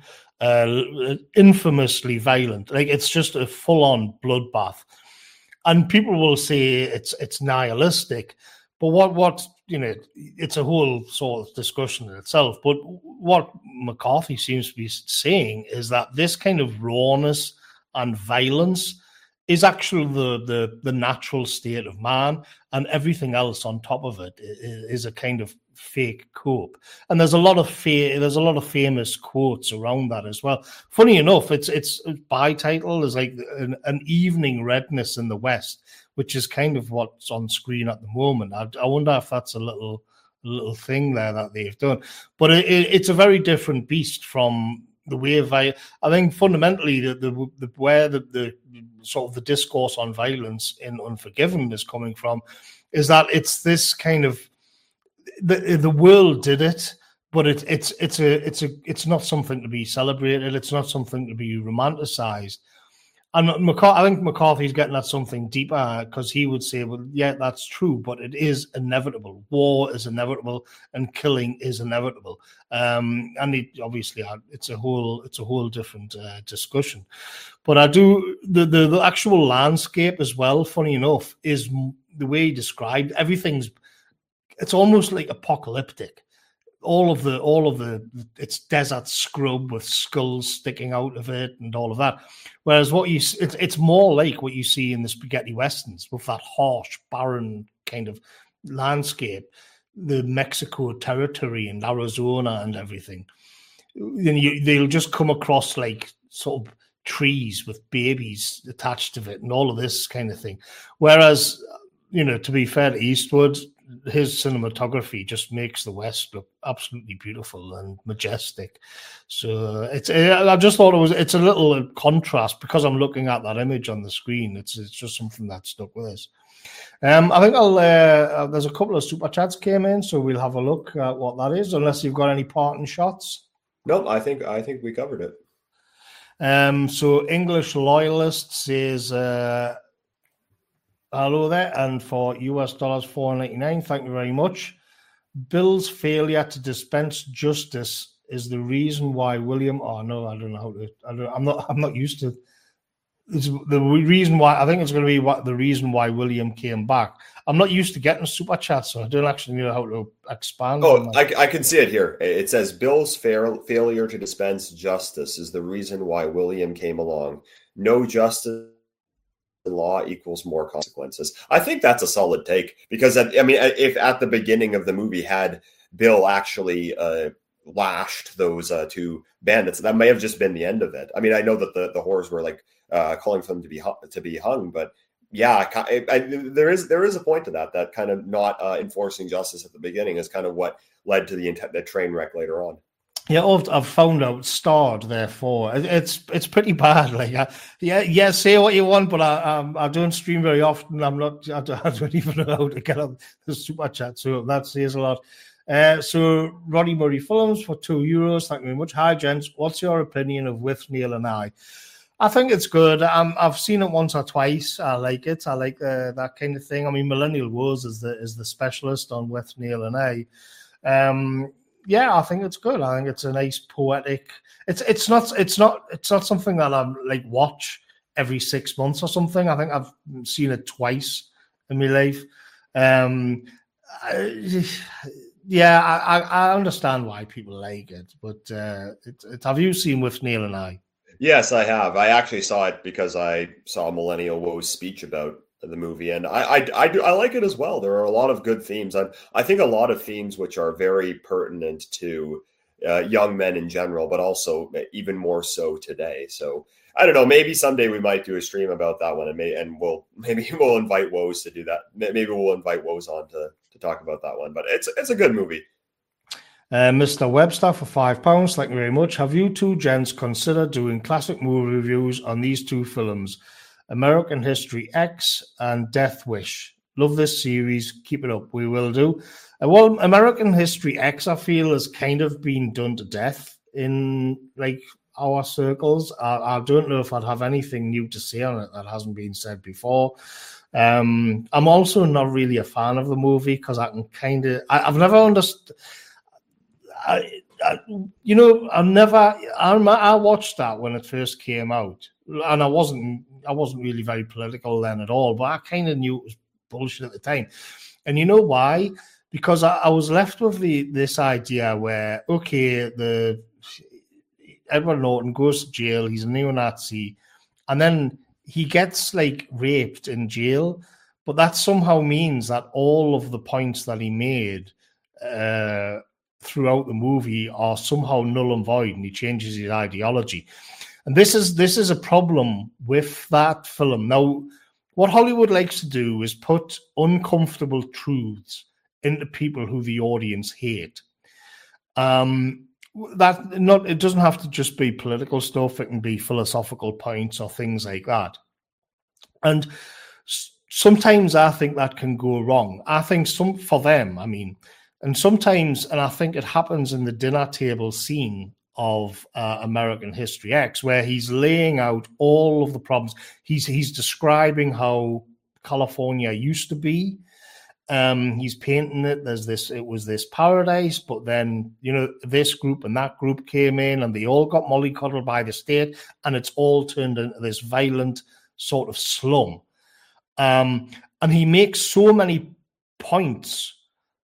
Speaker 1: infamously violent. Like it's just a full-on bloodbath, and people will say it's nihilistic. But what it's a whole sort of discussion in itself. But what McCarthy seems to be saying is that this kind of rawness and violence is actually the natural state of man, and everything else on top of it is a kind of fake cope. And there's a lot of famous quotes around that as well. Funny enough, its by title is like an evening redness in the West, which is kind of what's on screen at the moment. I wonder if that's a little thing there that they've done. But it's a very different beast from the way of I think fundamentally where the sort of the discourse on violence in Unforgiven is coming from is that it's this kind of the world did it, but it's not something to be celebrated. It's not something to be romanticized. And I think McCarthy's getting at something deeper, because he would say, well, yeah, that's true, but it is inevitable. War is inevitable, and killing is inevitable. And obviously, it's a whole different discussion. But I do the actual landscape as well. Funny enough, is the way he described everything's it's almost like apocalyptic. All of the it's desert scrub with skulls sticking out of it and all of that. Whereas it's more like what you see in the spaghetti westerns with that harsh, barren kind of landscape, the Mexico territory and Arizona and everything. Then they'll just come across like sort of trees with babies attached to it and all of this kind of thing. Whereas, to be fair to Eastwood, his cinematography just makes the West look absolutely beautiful and majestic. So I just thought it's a little contrast because I'm looking at that image on the screen. It's just something that stuck with us. I think there's a couple of super chats came in, so we'll have a look at what that is, unless you've got any parting shots.
Speaker 2: No, I think we covered it.
Speaker 1: So English Loyalist says, hello there, and for US dollars $4.99, thank you very much. Bill's failure to dispense justice is the reason why William. Oh no, I don't know how to. I'm not used to. It's the reason why. I think it's going to be the reason why William came back. I'm not used to getting super chats, so I don't actually know how to expand.
Speaker 2: Oh, I can see it here. It says Bill's failure to dispense justice is the reason why William came along. No justice law equals more consequences. I think that's a solid take because if at the beginning of the movie had Bill actually lashed those two bandits, that may have just been the end of it. I mean, I know that the whores were like calling for them to be hung, but yeah, there is a point to that kind of not enforcing justice at the beginning is kind of what led to the train wreck later on.
Speaker 1: Yeah, I've found out starred. Therefore, it's pretty bad. Like, say what you want, but I don't stream very often. I don't even know how to get up the super chat. So that says a lot. So Roddy Murray Films for €2. Thank you very much. Hi, gents. What's your opinion of With Neil and I? I think it's good. I've seen it once or twice. I like it. I like that kind of thing. I mean, Millennial Wars is the specialist on With Neil and I. Yeah, I think it's good. I think it's a nice poetic. It's not something that I'm like watch every 6 months or something. I think I've seen it twice in my life. I understand why people like it, but have you seen With Neil and I?
Speaker 2: Yes, I have. I actually saw it because I saw Millennial Woe's speech about the movie, and I like it as well. There are a lot of good themes. I think a lot of themes which are very pertinent to young men in general, but also even more so today. So I don't know. Maybe someday we might do a stream about that one, and we'll invite Woes to do that. Maybe we'll invite Woes on to talk about that one. But it's a good movie.
Speaker 1: Mr. Webster for £5. Thank you very much. Have you two gents considered doing classic movie reviews on these two films, American History X and Death Wish? Love this series. Keep it up. We will do. Well, American History X, I feel, has kind of been done to death in like our circles. I don't know if I'd have anything new to say on it that hasn't been said before. I'm also not really a fan of the movie because I can kind of I've never understood. I watched that when it first came out, and I wasn't really very political then at all, but I kind of knew it was bullshit at the time. And you know why? Because I was left with this idea where, okay, Edward Norton goes to jail, he's a neo-Nazi, and then he gets like raped in jail, but that somehow means that all of the points that he made throughout the movie are somehow null and void, and he changes his ideology. And this is a problem with that film. Now, what Hollywood likes to do is put uncomfortable truths into people who the audience hate. It doesn't have to just be political stuff. It can be philosophical points or things like that. And sometimes I think that can go wrong. I think for them, and sometimes, and I think it happens in the dinner table scene of American History X, where he's laying out all of the problems. He's describing how California used to be. He's painting it. It was this paradise, but then, this group and that group came in and they all got mollycoddled by the state, and it's all turned into this violent sort of slum. And he makes so many points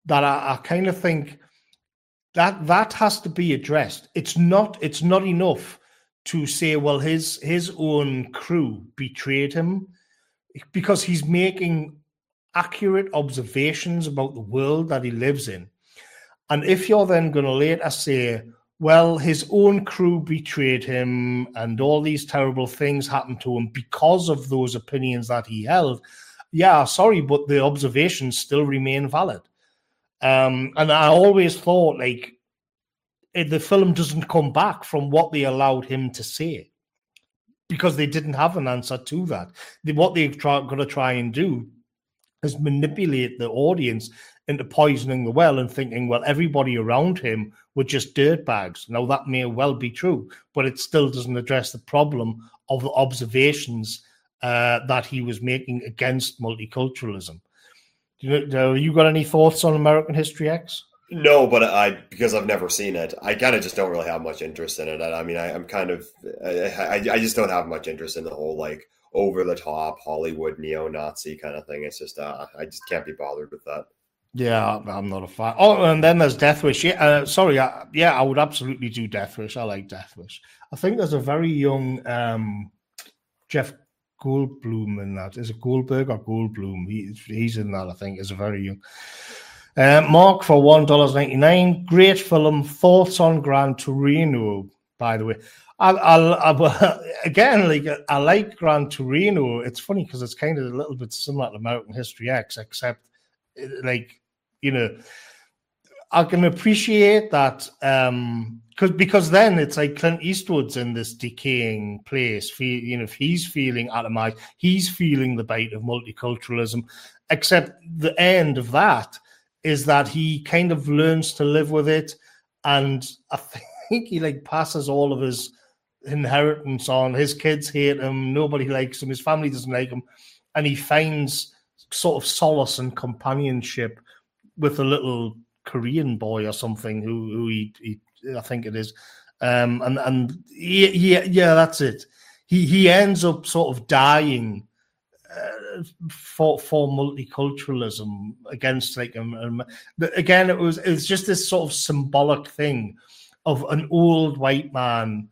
Speaker 1: that I kind of think that has to be addressed. It's not enough to say, well, his own crew betrayed him, because he's making accurate observations about the world that he lives in. And if you're then going to later say, well, his own crew betrayed him and all these terrible things happened to him because of those opinions that he held, yeah, sorry, but the observations still remain valid. And I always thought, like, the film doesn't come back from what they allowed him to say, because they didn't have an answer to that. What they've got to try and do is manipulate the audience into poisoning the well and thinking, well, everybody around him were just dirtbags. Now, that may well be true, but it still doesn't address the problem of the observations that he was making against multiculturalism. You got any thoughts on American History X?
Speaker 2: No, but because I've never seen it, I kind of just don't really have much interest in it. I mean, I'm kind of, I just don't have much interest in the whole, like, over-the-top Hollywood neo-Nazi kind of thing. It's just, I just can't be bothered with that.
Speaker 1: Yeah, I'm not a fan. Oh, and then there's Death Wish. Yeah, I would absolutely do Death Wish. I like Death Wish. I think there's a very young Jeff Goldblum in that. Is it Goldberg or Goldblum? He's in that, I think. Is a very young. Mark for $1.99. Great film. Thoughts on Gran Torino, by the way. Again, like, I like Gran Torino. It's funny because it's kind of a little bit similar to American History X, except, like, you know, I can appreciate that because then it's like Clint Eastwood's in this decaying place. If he's feeling atomized, he's feeling the bite of multiculturalism. Except the end of that is that he kind of learns to live with it, and I think he, like, passes all of his inheritance on. His kids hate him, nobody likes him, his family doesn't like him, and he finds sort of solace and companionship with a little Korean boy or something who he I think it is, and yeah, that's it. He ends up sort of dying for multiculturalism against, like, again, it's just this sort of symbolic thing of an old white man.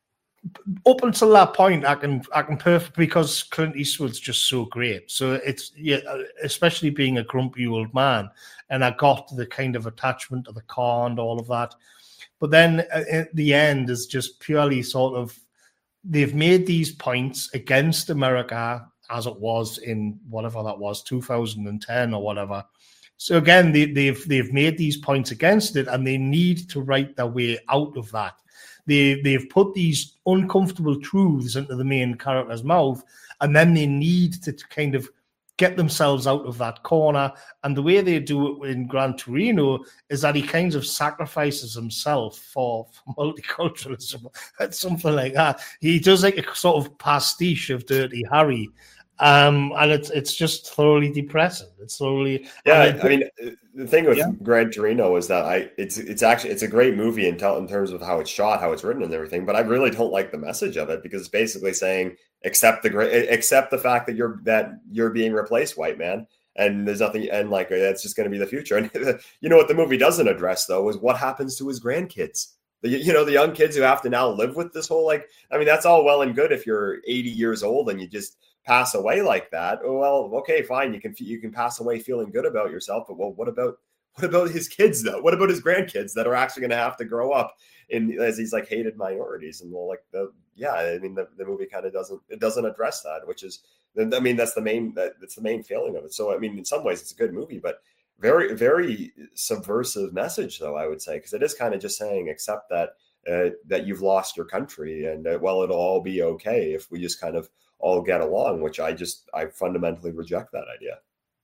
Speaker 1: Up until that point, I can perfect, because Clint Eastwood's just so great. So it's, yeah, especially being a grumpy old man, and I got the kind of attachment to the car and all of that. But then at the end is just purely sort of, they've made these points against America as it was in whatever that was, 2010 or whatever. So again, they've made these points against it, and they need to write their way out of that. They've put these uncomfortable truths into the main character's mouth, and then they need to kind of get themselves out of that corner. And the way they do it in Gran Torino is that he kind of sacrifices himself for multiculturalism. It's something like that. He does like a sort of pastiche of Dirty Harry. And it's just thoroughly depressing. It's thoroughly,
Speaker 2: yeah. I mean, the thing with Gran Torino is that it's actually a great movie in terms of how it's shot, how it's written, and everything. But I really don't like the message of it, because it's basically saying accept the fact that you're being replaced, white man, and there's nothing, and like that's just going to be the future. And you know what the movie doesn't address, though, is what happens to his grandkids. The young kids who have to now live with this whole, like, I mean, that's all well and good if you're 80 years old and you just pass away like that. Oh, well, okay, fine. You can pass away feeling good about yourself, but, well, what about his kids, though? What about his grandkids that are actually going to have to grow up as these, like, hated minorities? And, well, like, the movie kind of doesn't address that, which is, I mean, that's the main failing of it. So, I mean, in some ways it's a good movie, but very, very subversive message, though, I would say, because it is kind of just saying, accept that you've lost your country, and well, it'll all be okay if we just kind of all get along, which I fundamentally reject that idea.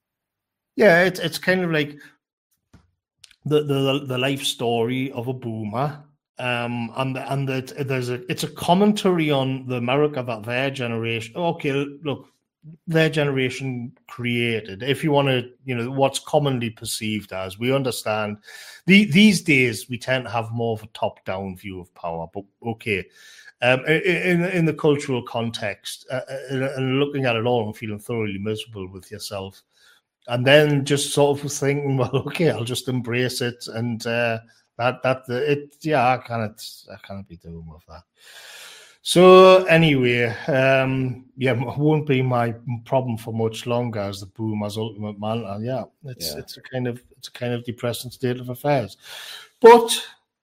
Speaker 1: Yeah, it's kind of like the life story of a boomer, and it's a commentary on the America that their generation. Okay, look, their generation created. If you want to, what's commonly perceived as, we understand these days we tend to have more of a top-down view of power, but okay. In the cultural context, and looking at it all and feeling thoroughly miserable with yourself, and then just sort of thinking, well, okay, I'll just embrace it, and I cannot be doing with that. So anyway, it won't be my problem for much longer as the boom as Ultimate Man. And it's a kind of depressing state of affairs, but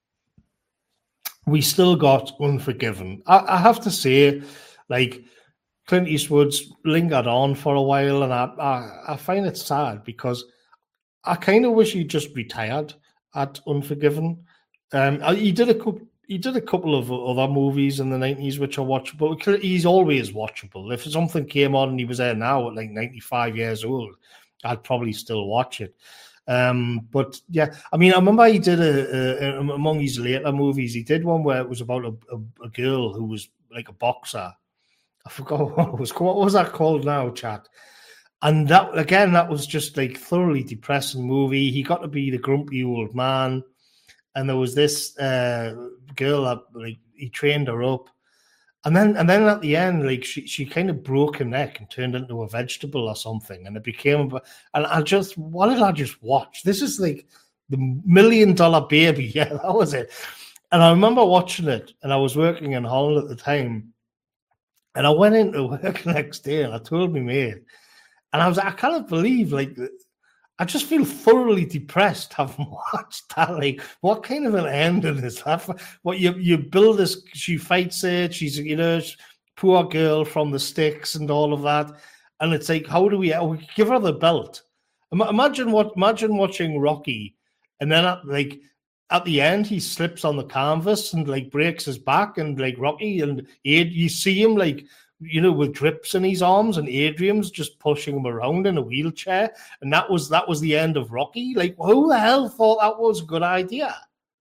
Speaker 1: we still got Unforgiven. I have to say, like, Clint Eastwood's lingered on for a while, and I find it sad because I kind of wish he just retired at Unforgiven. He did a couple of other movies in the 90s which are watchable. He's always watchable. If something came on and he was there now at like 95 years old, I'd probably still watch it. But yeah, I mean, I remember he did among his later movies, he did one where it was about a girl who was like a boxer. I forgot what it was called. What was that called now, chat? And that was just like thoroughly depressing movie. He got to be the grumpy old man. And there was this girl that, like, he trained her up, and then at the end, like, she kind of broke her neck and turned into a vegetable or something, and it became. And what did I just watch? This is like the $1 Million Baby. Yeah, that was it. And I remember watching it, and I was working in Holland at the time, and I went into work the next day, and I told my mate, and I was like, I can't believe, like, I just feel thoroughly depressed having watched that. Like, what kind of an ending is that? What you build this? She fights it. She's poor girl from the sticks and all of that. And it's like, how do we give her the belt? Imagine watching Rocky, and then at the end he slips on the canvas and like breaks his back, and like Rocky and you see him like, with drips in his arms, and Adrian's just pushing him around in a wheelchair, and that was the end of Rocky. Like, who the hell thought that was a good idea?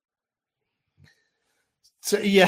Speaker 1: So yeah.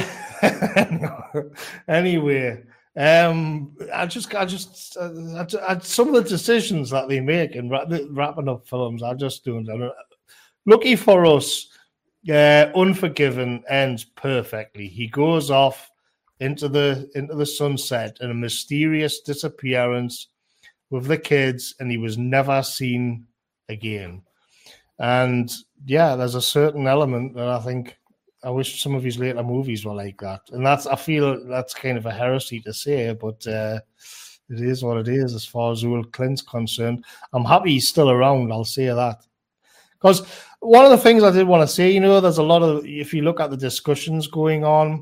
Speaker 1: Anyway, I just some of the decisions that they make in wrapping up films, I just don't. Lucky for us, Unforgiven ends perfectly. He goes off into the sunset in a mysterious disappearance with the kids, and he was never seen again. And yeah, there's a certain element that I think I wish some of his later movies were like that. And I feel that's kind of a heresy to say, but it is what it is as far as Will Clint's concerned. I'm happy he's still around, I'll say that. Because one of the things I did want to say, there's a lot of, if you look at the discussions going on,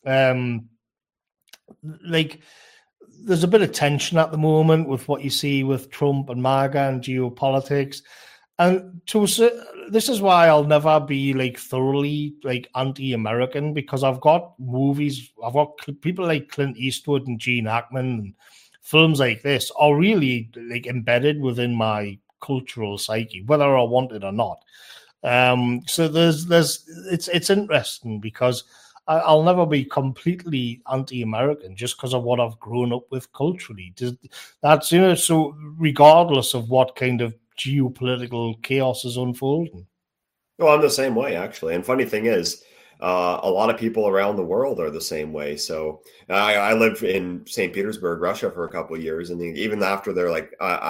Speaker 1: like, there's a bit of tension at the moment with what you see with Trump and MAGA and geopolitics. And this is why I'll never be like thoroughly like anti-American, because I've got people like Clint Eastwood and Gene Hackman, and films like this are really like embedded within my cultural psyche, whether I want it or not. So it's interesting because I'll never be completely anti-American just because of what I've grown up with culturally. That's, so regardless of what kind of geopolitical chaos is unfolding.
Speaker 2: Well, I'm the same way, actually. And funny thing is, a lot of people around the world are the same way. So I lived in St. Petersburg, Russia for a couple of years. And even after they're like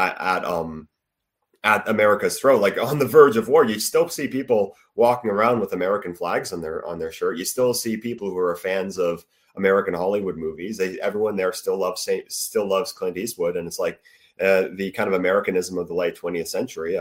Speaker 2: at America's throat, like on the verge of war, you still see people walking around with American flags on their shirt. You still see people who are fans of American Hollywood movies. Everyone there still loves Clint Eastwood, and it's like the kind of Americanism of the late 20th century.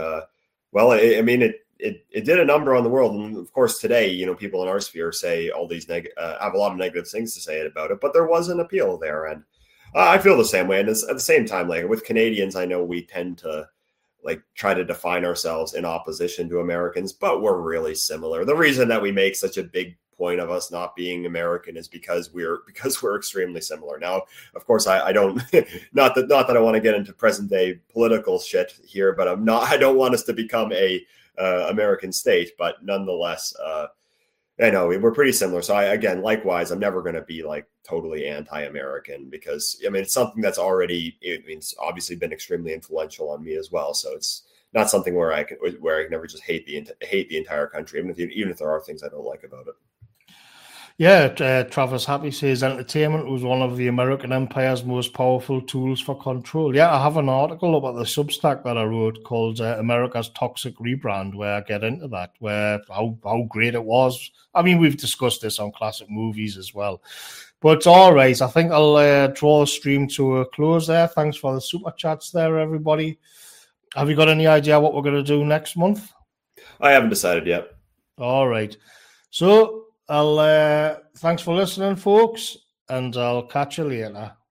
Speaker 2: It did a number on the world, and of course today, people in our sphere say all these have a lot of negative things to say about it, but there was an appeal there, and I feel the same way. And at the same time, like with Canadians, I know we tend to like try to define ourselves in opposition to Americans, but we're really similar. The reason that we make such a big point of us not being American is because we're extremely similar. Now, of course, I don't not that I want to get into present day political shit here, but I don't want us to become a American state, but nonetheless, I know we're pretty similar. So likewise, I'm never going to be like totally anti-American, because it's something that's it's obviously been extremely influential on me as well. So it's not something where I can ever just hate the entire country, even if there are things I don't like about it.
Speaker 1: Yeah, Travis Happy says entertainment was one of the American Empire's most powerful tools for control. Yeah, I have an article about the Substack that I wrote called America's Toxic Rebrand, where I get into that, where how great it was. I mean, we've discussed this on classic movies as well. But all right, I think I'll draw the stream to a close there. Thanks for the super chats there, everybody. Have you got any idea what we're going to do next month?
Speaker 2: I haven't decided yet.
Speaker 1: All right. So I'll thanks for listening, folks, and I'll catch you later.